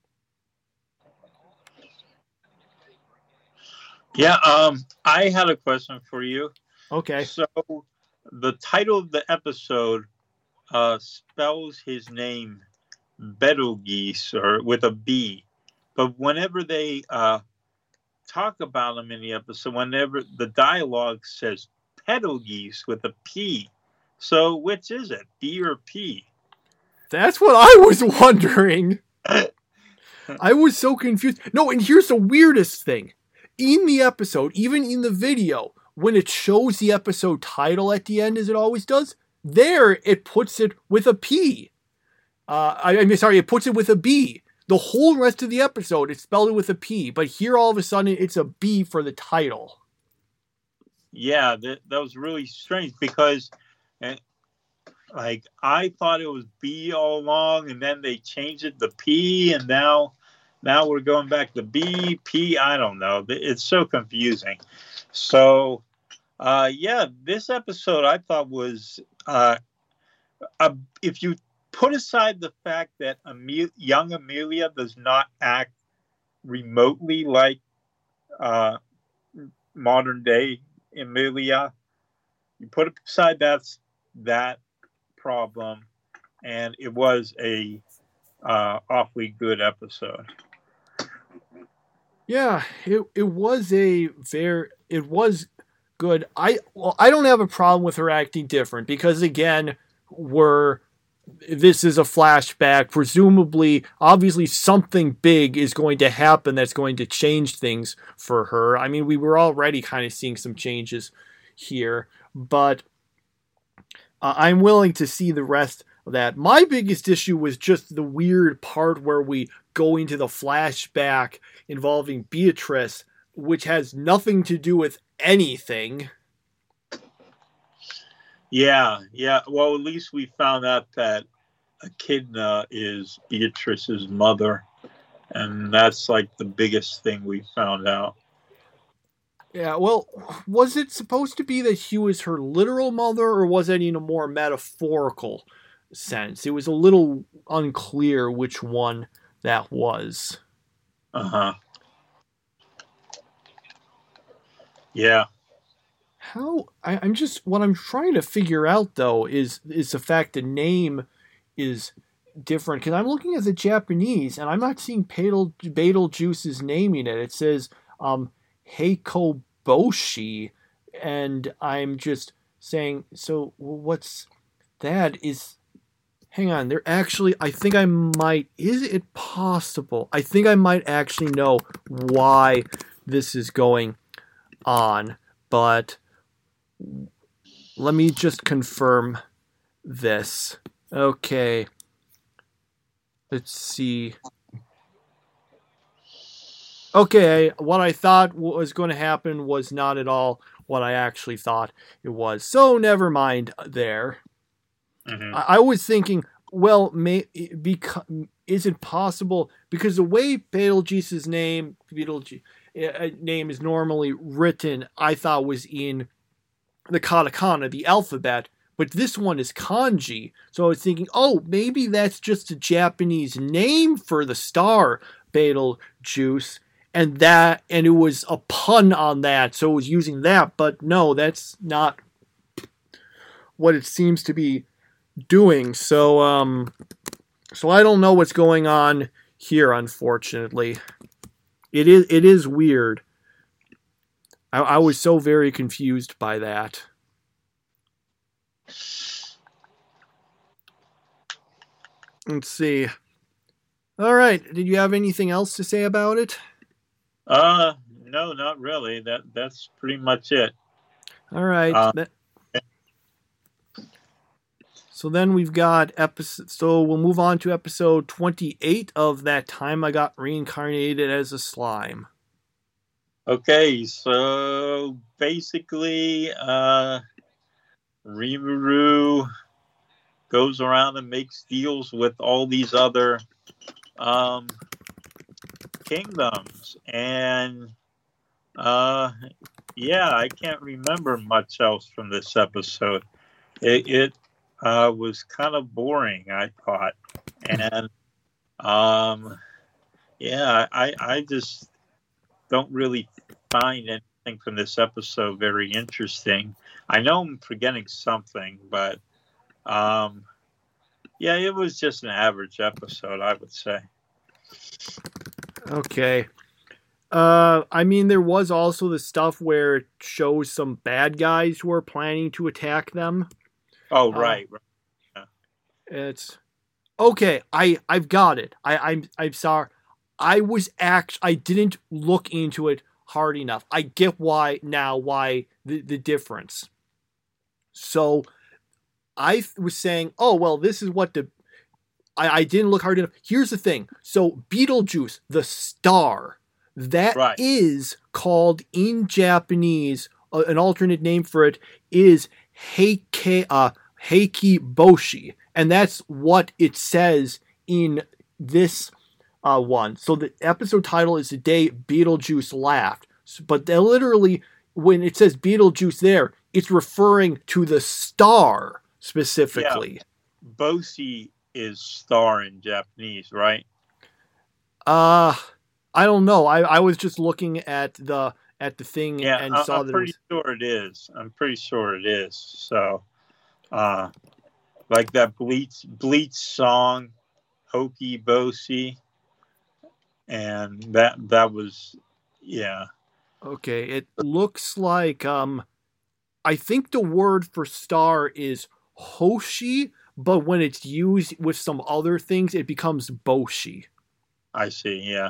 Yeah, I had a question for you. Okay. So the title of the episode spells his name Betelgeuse, or with a B. But whenever they talk about him in the episode, whenever the dialogue says Betelgeuse with a P. So which is it, B or P? That's what I was wondering. I was so confused. No, and here's the weirdest thing. In the episode, even in the video, when it shows the episode title at the end, as it always does, there it puts it with a P. It puts it with a B. The whole rest of the episode, it spelled it with a P, but here all of a sudden it's a B for the title. Yeah, that was really strange because, I thought it was B all along, and then they changed it to P, and now we're going back to B, P. I don't know. It's so confusing. So, this episode I thought was, if you put aside the fact that young Emilia does not act remotely like modern day Emilia, you put aside that problem, and it was a awfully good episode. Yeah, it was good. I don't have a problem with her acting different because again, this is a flashback. Presumably, obviously something big is going to happen that's going to change things for her. I mean, we were already kind of seeing some changes here, but I'm willing to see the rest of that. My biggest issue was just the weird part where we go into the flashback involving Beatrice, which has nothing to do with anything. Yeah. Well, at least we found out that Echidna is Beatrice's mother, and that's the biggest thing we found out. Yeah, well, was it supposed to be that she was her literal mother, or was it in a more metaphorical sense? It was a little unclear which one that was. Uh-huh. Yeah. What I'm trying to figure out though is the fact the name is different, because I'm looking at the Japanese and I'm not seeing Betelgeuse's name in it. It says Heikoboshi, and I'm just saying, so what's that? Hang on, is it possible? I think I might actually know why this is going on, but let me just confirm this. Okay. Let's see. Okay, what I thought was going to happen was not at all what I actually thought it was. So never mind there. Mm-hmm. I was thinking, well, is it possible, because the way Betelgeuse's name is normally written, I thought was in the katakana, the alphabet, but this one is kanji. So I was thinking, maybe that's just a Japanese name for the star Betelgeuse, and it was a pun on that, so it was using that. But no, that's not what it seems to be doing. So so I don't know what's going on here, unfortunately. It is weird. I was so very confused by that. Let's see. All right. Did you have anything else to say about it? No, not really. That's pretty much it. All right. So then we've got episode. So we'll move on to episode 28 of That Time I Got Reincarnated as a Slime. Okay, so basically, Rimuru goes around and makes deals with all these other kingdoms, and yeah, I can't remember much else from this episode. It was kind of boring, I thought, and yeah, I just don't really find anything from this episode very interesting. I know I'm forgetting something, but yeah, it was just an average episode, I would say. Okay. I mean, there was also the stuff where it shows some bad guys who are planning to attack them. Oh, right. Yeah. It's okay. I've got it. I'm sorry. I didn't look into it hard enough. I get why the difference. So I was saying, oh well, this is what I didn't look hard enough. Here's the thing. So Beetlejuice, the star, that is called in Japanese. An alternate name for it is Heikiboshi, and that's what it says in this one. So the episode title is The Day Beetlejuice Laughed. But literally, when it says Beetlejuice there, it's referring to the star specifically. Yeah. Boshi is star in Japanese, right? I don't know. I was just looking at the thing and saw that. I'm pretty sure it is. I'm pretty sure it is. So, like that Bleach song, Hokey Boshi, and that was, yeah. Okay, it looks like I think the word for star is Hoshi, but when it's used with some other things, it becomes Boshi. I see. Yeah.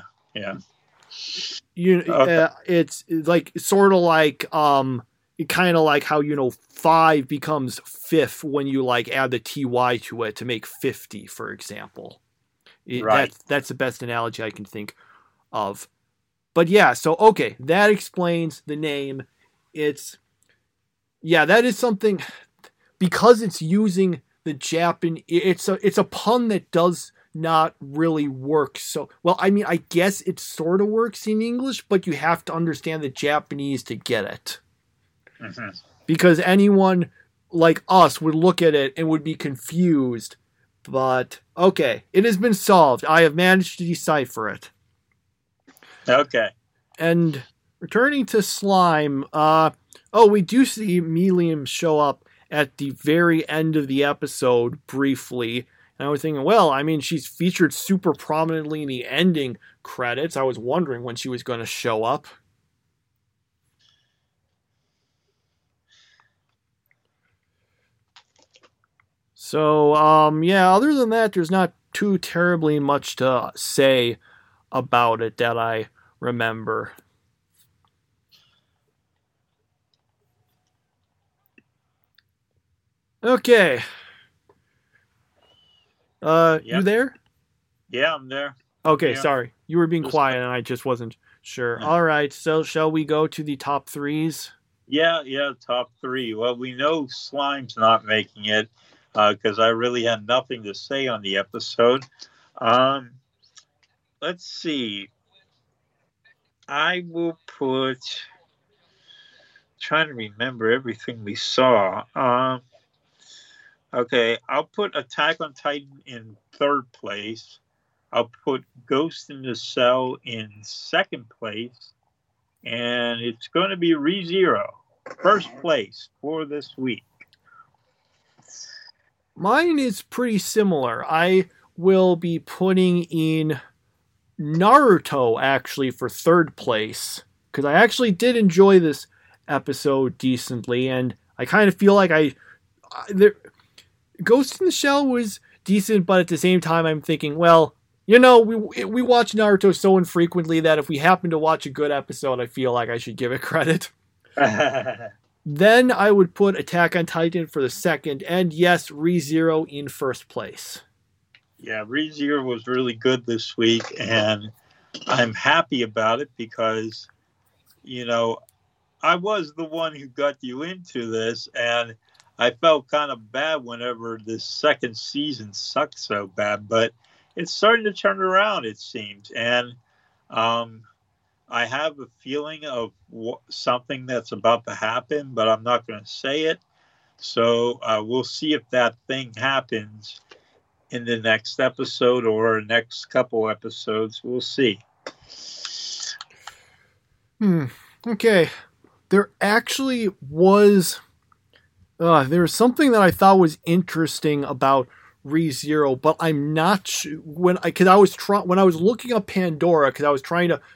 Okay. It's like sort of like it kind of like how 5 becomes fifth when you like add the ty to it to make 50, for example. Right. That's the best analogy I can think of. But yeah, so okay, that explains the name. That is something because it's using the Japan. It's a pun that does not really work. So, well, I mean, I guess it sort of works in English, but you have to understand the Japanese to get it. Mm-hmm. Because anyone like us would look at it and would be confused. But okay, it has been solved. I have managed to decipher it. Okay. And returning to Slime, we do see Melium show up at the very end of the episode briefly. And I was thinking, well, I mean, she's featured super prominently in the ending credits. I was wondering when she was going to show up. So, other than that, there's not too terribly much to say about it that I remember. Okay. You there? Yeah, I'm there. Okay, yeah. Sorry. You were being quiet and I just wasn't sure. Yeah. All right, so shall we go to the top threes? Yeah, top three. Well, we know Slime's not making it because I really had nothing to say on the episode. Let's see. I will trying to remember everything we saw. Okay, I'll put Attack on Titan in third place. I'll put Ghost in the Cell in second place. And it's going to be ReZero, first place for this week. Mine is pretty similar. I will be putting in Naruto actually for third place because I actually did enjoy this episode decently, and I kind of feel like Ghost in the Shell was decent, but at the same time, I'm thinking, well, we watch Naruto so infrequently that if we happen to watch a good episode, I feel like I should give it credit. Then I would put Attack on Titan for the second, and yes, ReZero in first place. Yeah, ReZero was really good this week, and I'm happy about it because, I was the one who got you into this, and I felt kind of bad whenever this second season sucked so bad, but it's starting to turn around, it seems, and I have a feeling of something that's about to happen, but I'm not going to say it. So we'll see if that thing happens in the next episode or next couple episodes. We'll see. Okay. There actually was... there was something that I thought was interesting about ReZero, but I'm not sure when I was looking up Pandora because I was trying to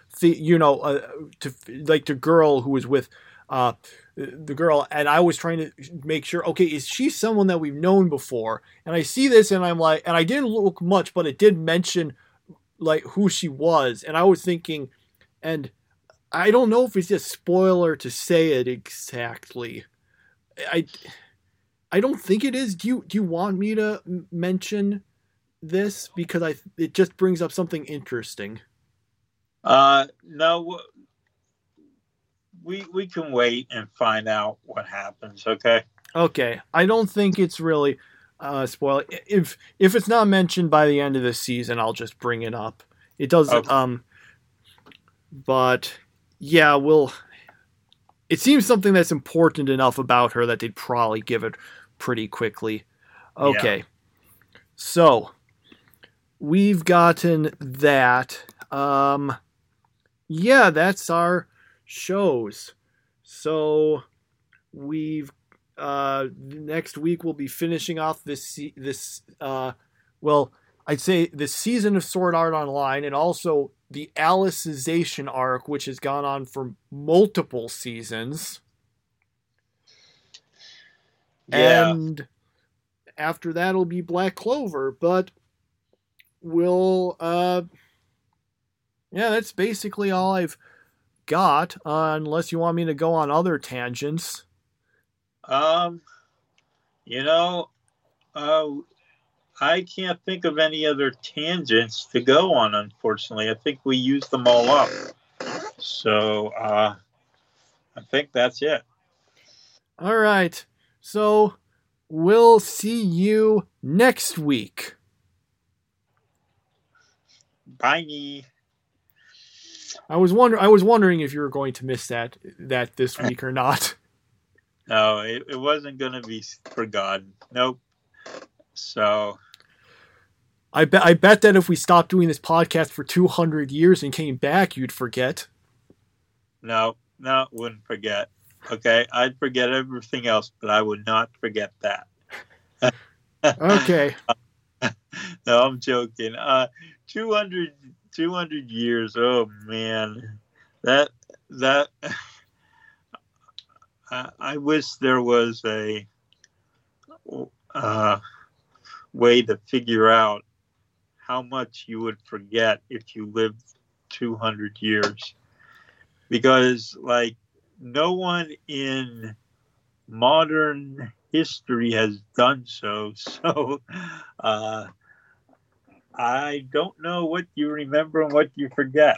the girl who was with the girl, and I was trying to make sure, okay, is she someone that we've known before? And I see this and I'm like, and I didn't look much, but it did mention like who she was, and I was thinking, and I don't know if it's just spoiler to say it exactly. I don't think it is. Do you want me to mention this because it just brings up something interesting? No, we can wait and find out what happens. Okay. Okay. I don't think it's really spoiler. If it's not mentioned by the end of the season, I'll just bring it up. It doesn't. Okay. But yeah, it seems something that's important enough about her that they'd probably give it pretty quickly. Okay. Yeah. So we've gotten that. Yeah, that's our shows. So we've next week we'll be finishing off I'd say the season of Sword Art Online, and also the Alicization arc, which has gone on for multiple seasons. Yeah. And after that will be Black Clover, but that's basically all I've got, unless you want me to go on other tangents. I can't think of any other tangents to go on, unfortunately. I think we used them all up. So, I think that's it. All right. So, we'll see you next week. Bye. I was wondering if you were going to miss that this week or not. No, it wasn't going to be forgotten. Nope. So I bet that if we stopped doing this podcast for 200 years and came back, you'd forget. No, wouldn't forget. Okay, I'd forget everything else, but I would not forget that. Okay. No, I'm joking. 200 years. Oh man, that I wish there was a way to figure out how much you would forget if you lived 200 years, because like no one in modern history has done so. So I don't know what you remember and what you forget.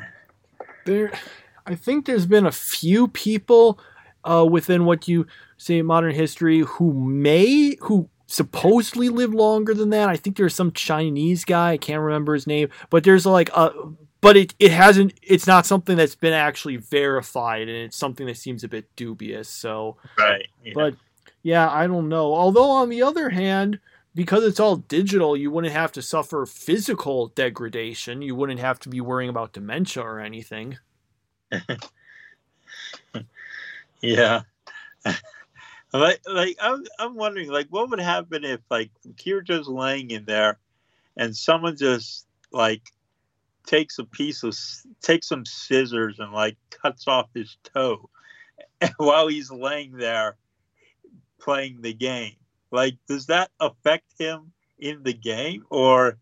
I think there's been a few people within what you say in modern history who supposedly lived longer than that. I think there's some Chinese guy, I can't remember his name, but there's but it's not something that's been actually verified, and it's something that seems a bit dubious. So, right. Yeah. But yeah, I don't know. Although on the other hand, because it's all digital, you wouldn't have to suffer physical degradation. You wouldn't have to be worrying about dementia or anything. Yeah. I'm wondering, like, what would happen if, like, Kirito's laying in there, and someone just, like, takes some scissors and, like, cuts off his toe while he's laying there playing the game. Like, does that affect him in the game, or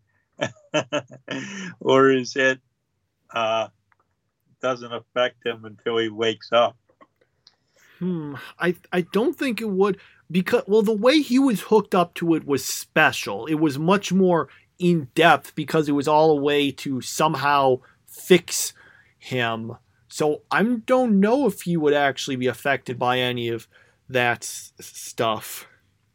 or is it doesn't affect him until he wakes up? I don't think it would, because, well, the way he was hooked up to it was special. It was much more in depth because it was all a way to somehow fix him. So I don't know if he would actually be affected by any of that stuff.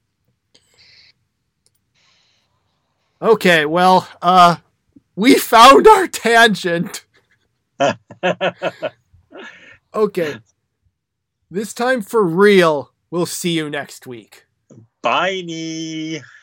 Okay, well, we found our tangent. Okay. This time for real. We'll see you next week. Bye.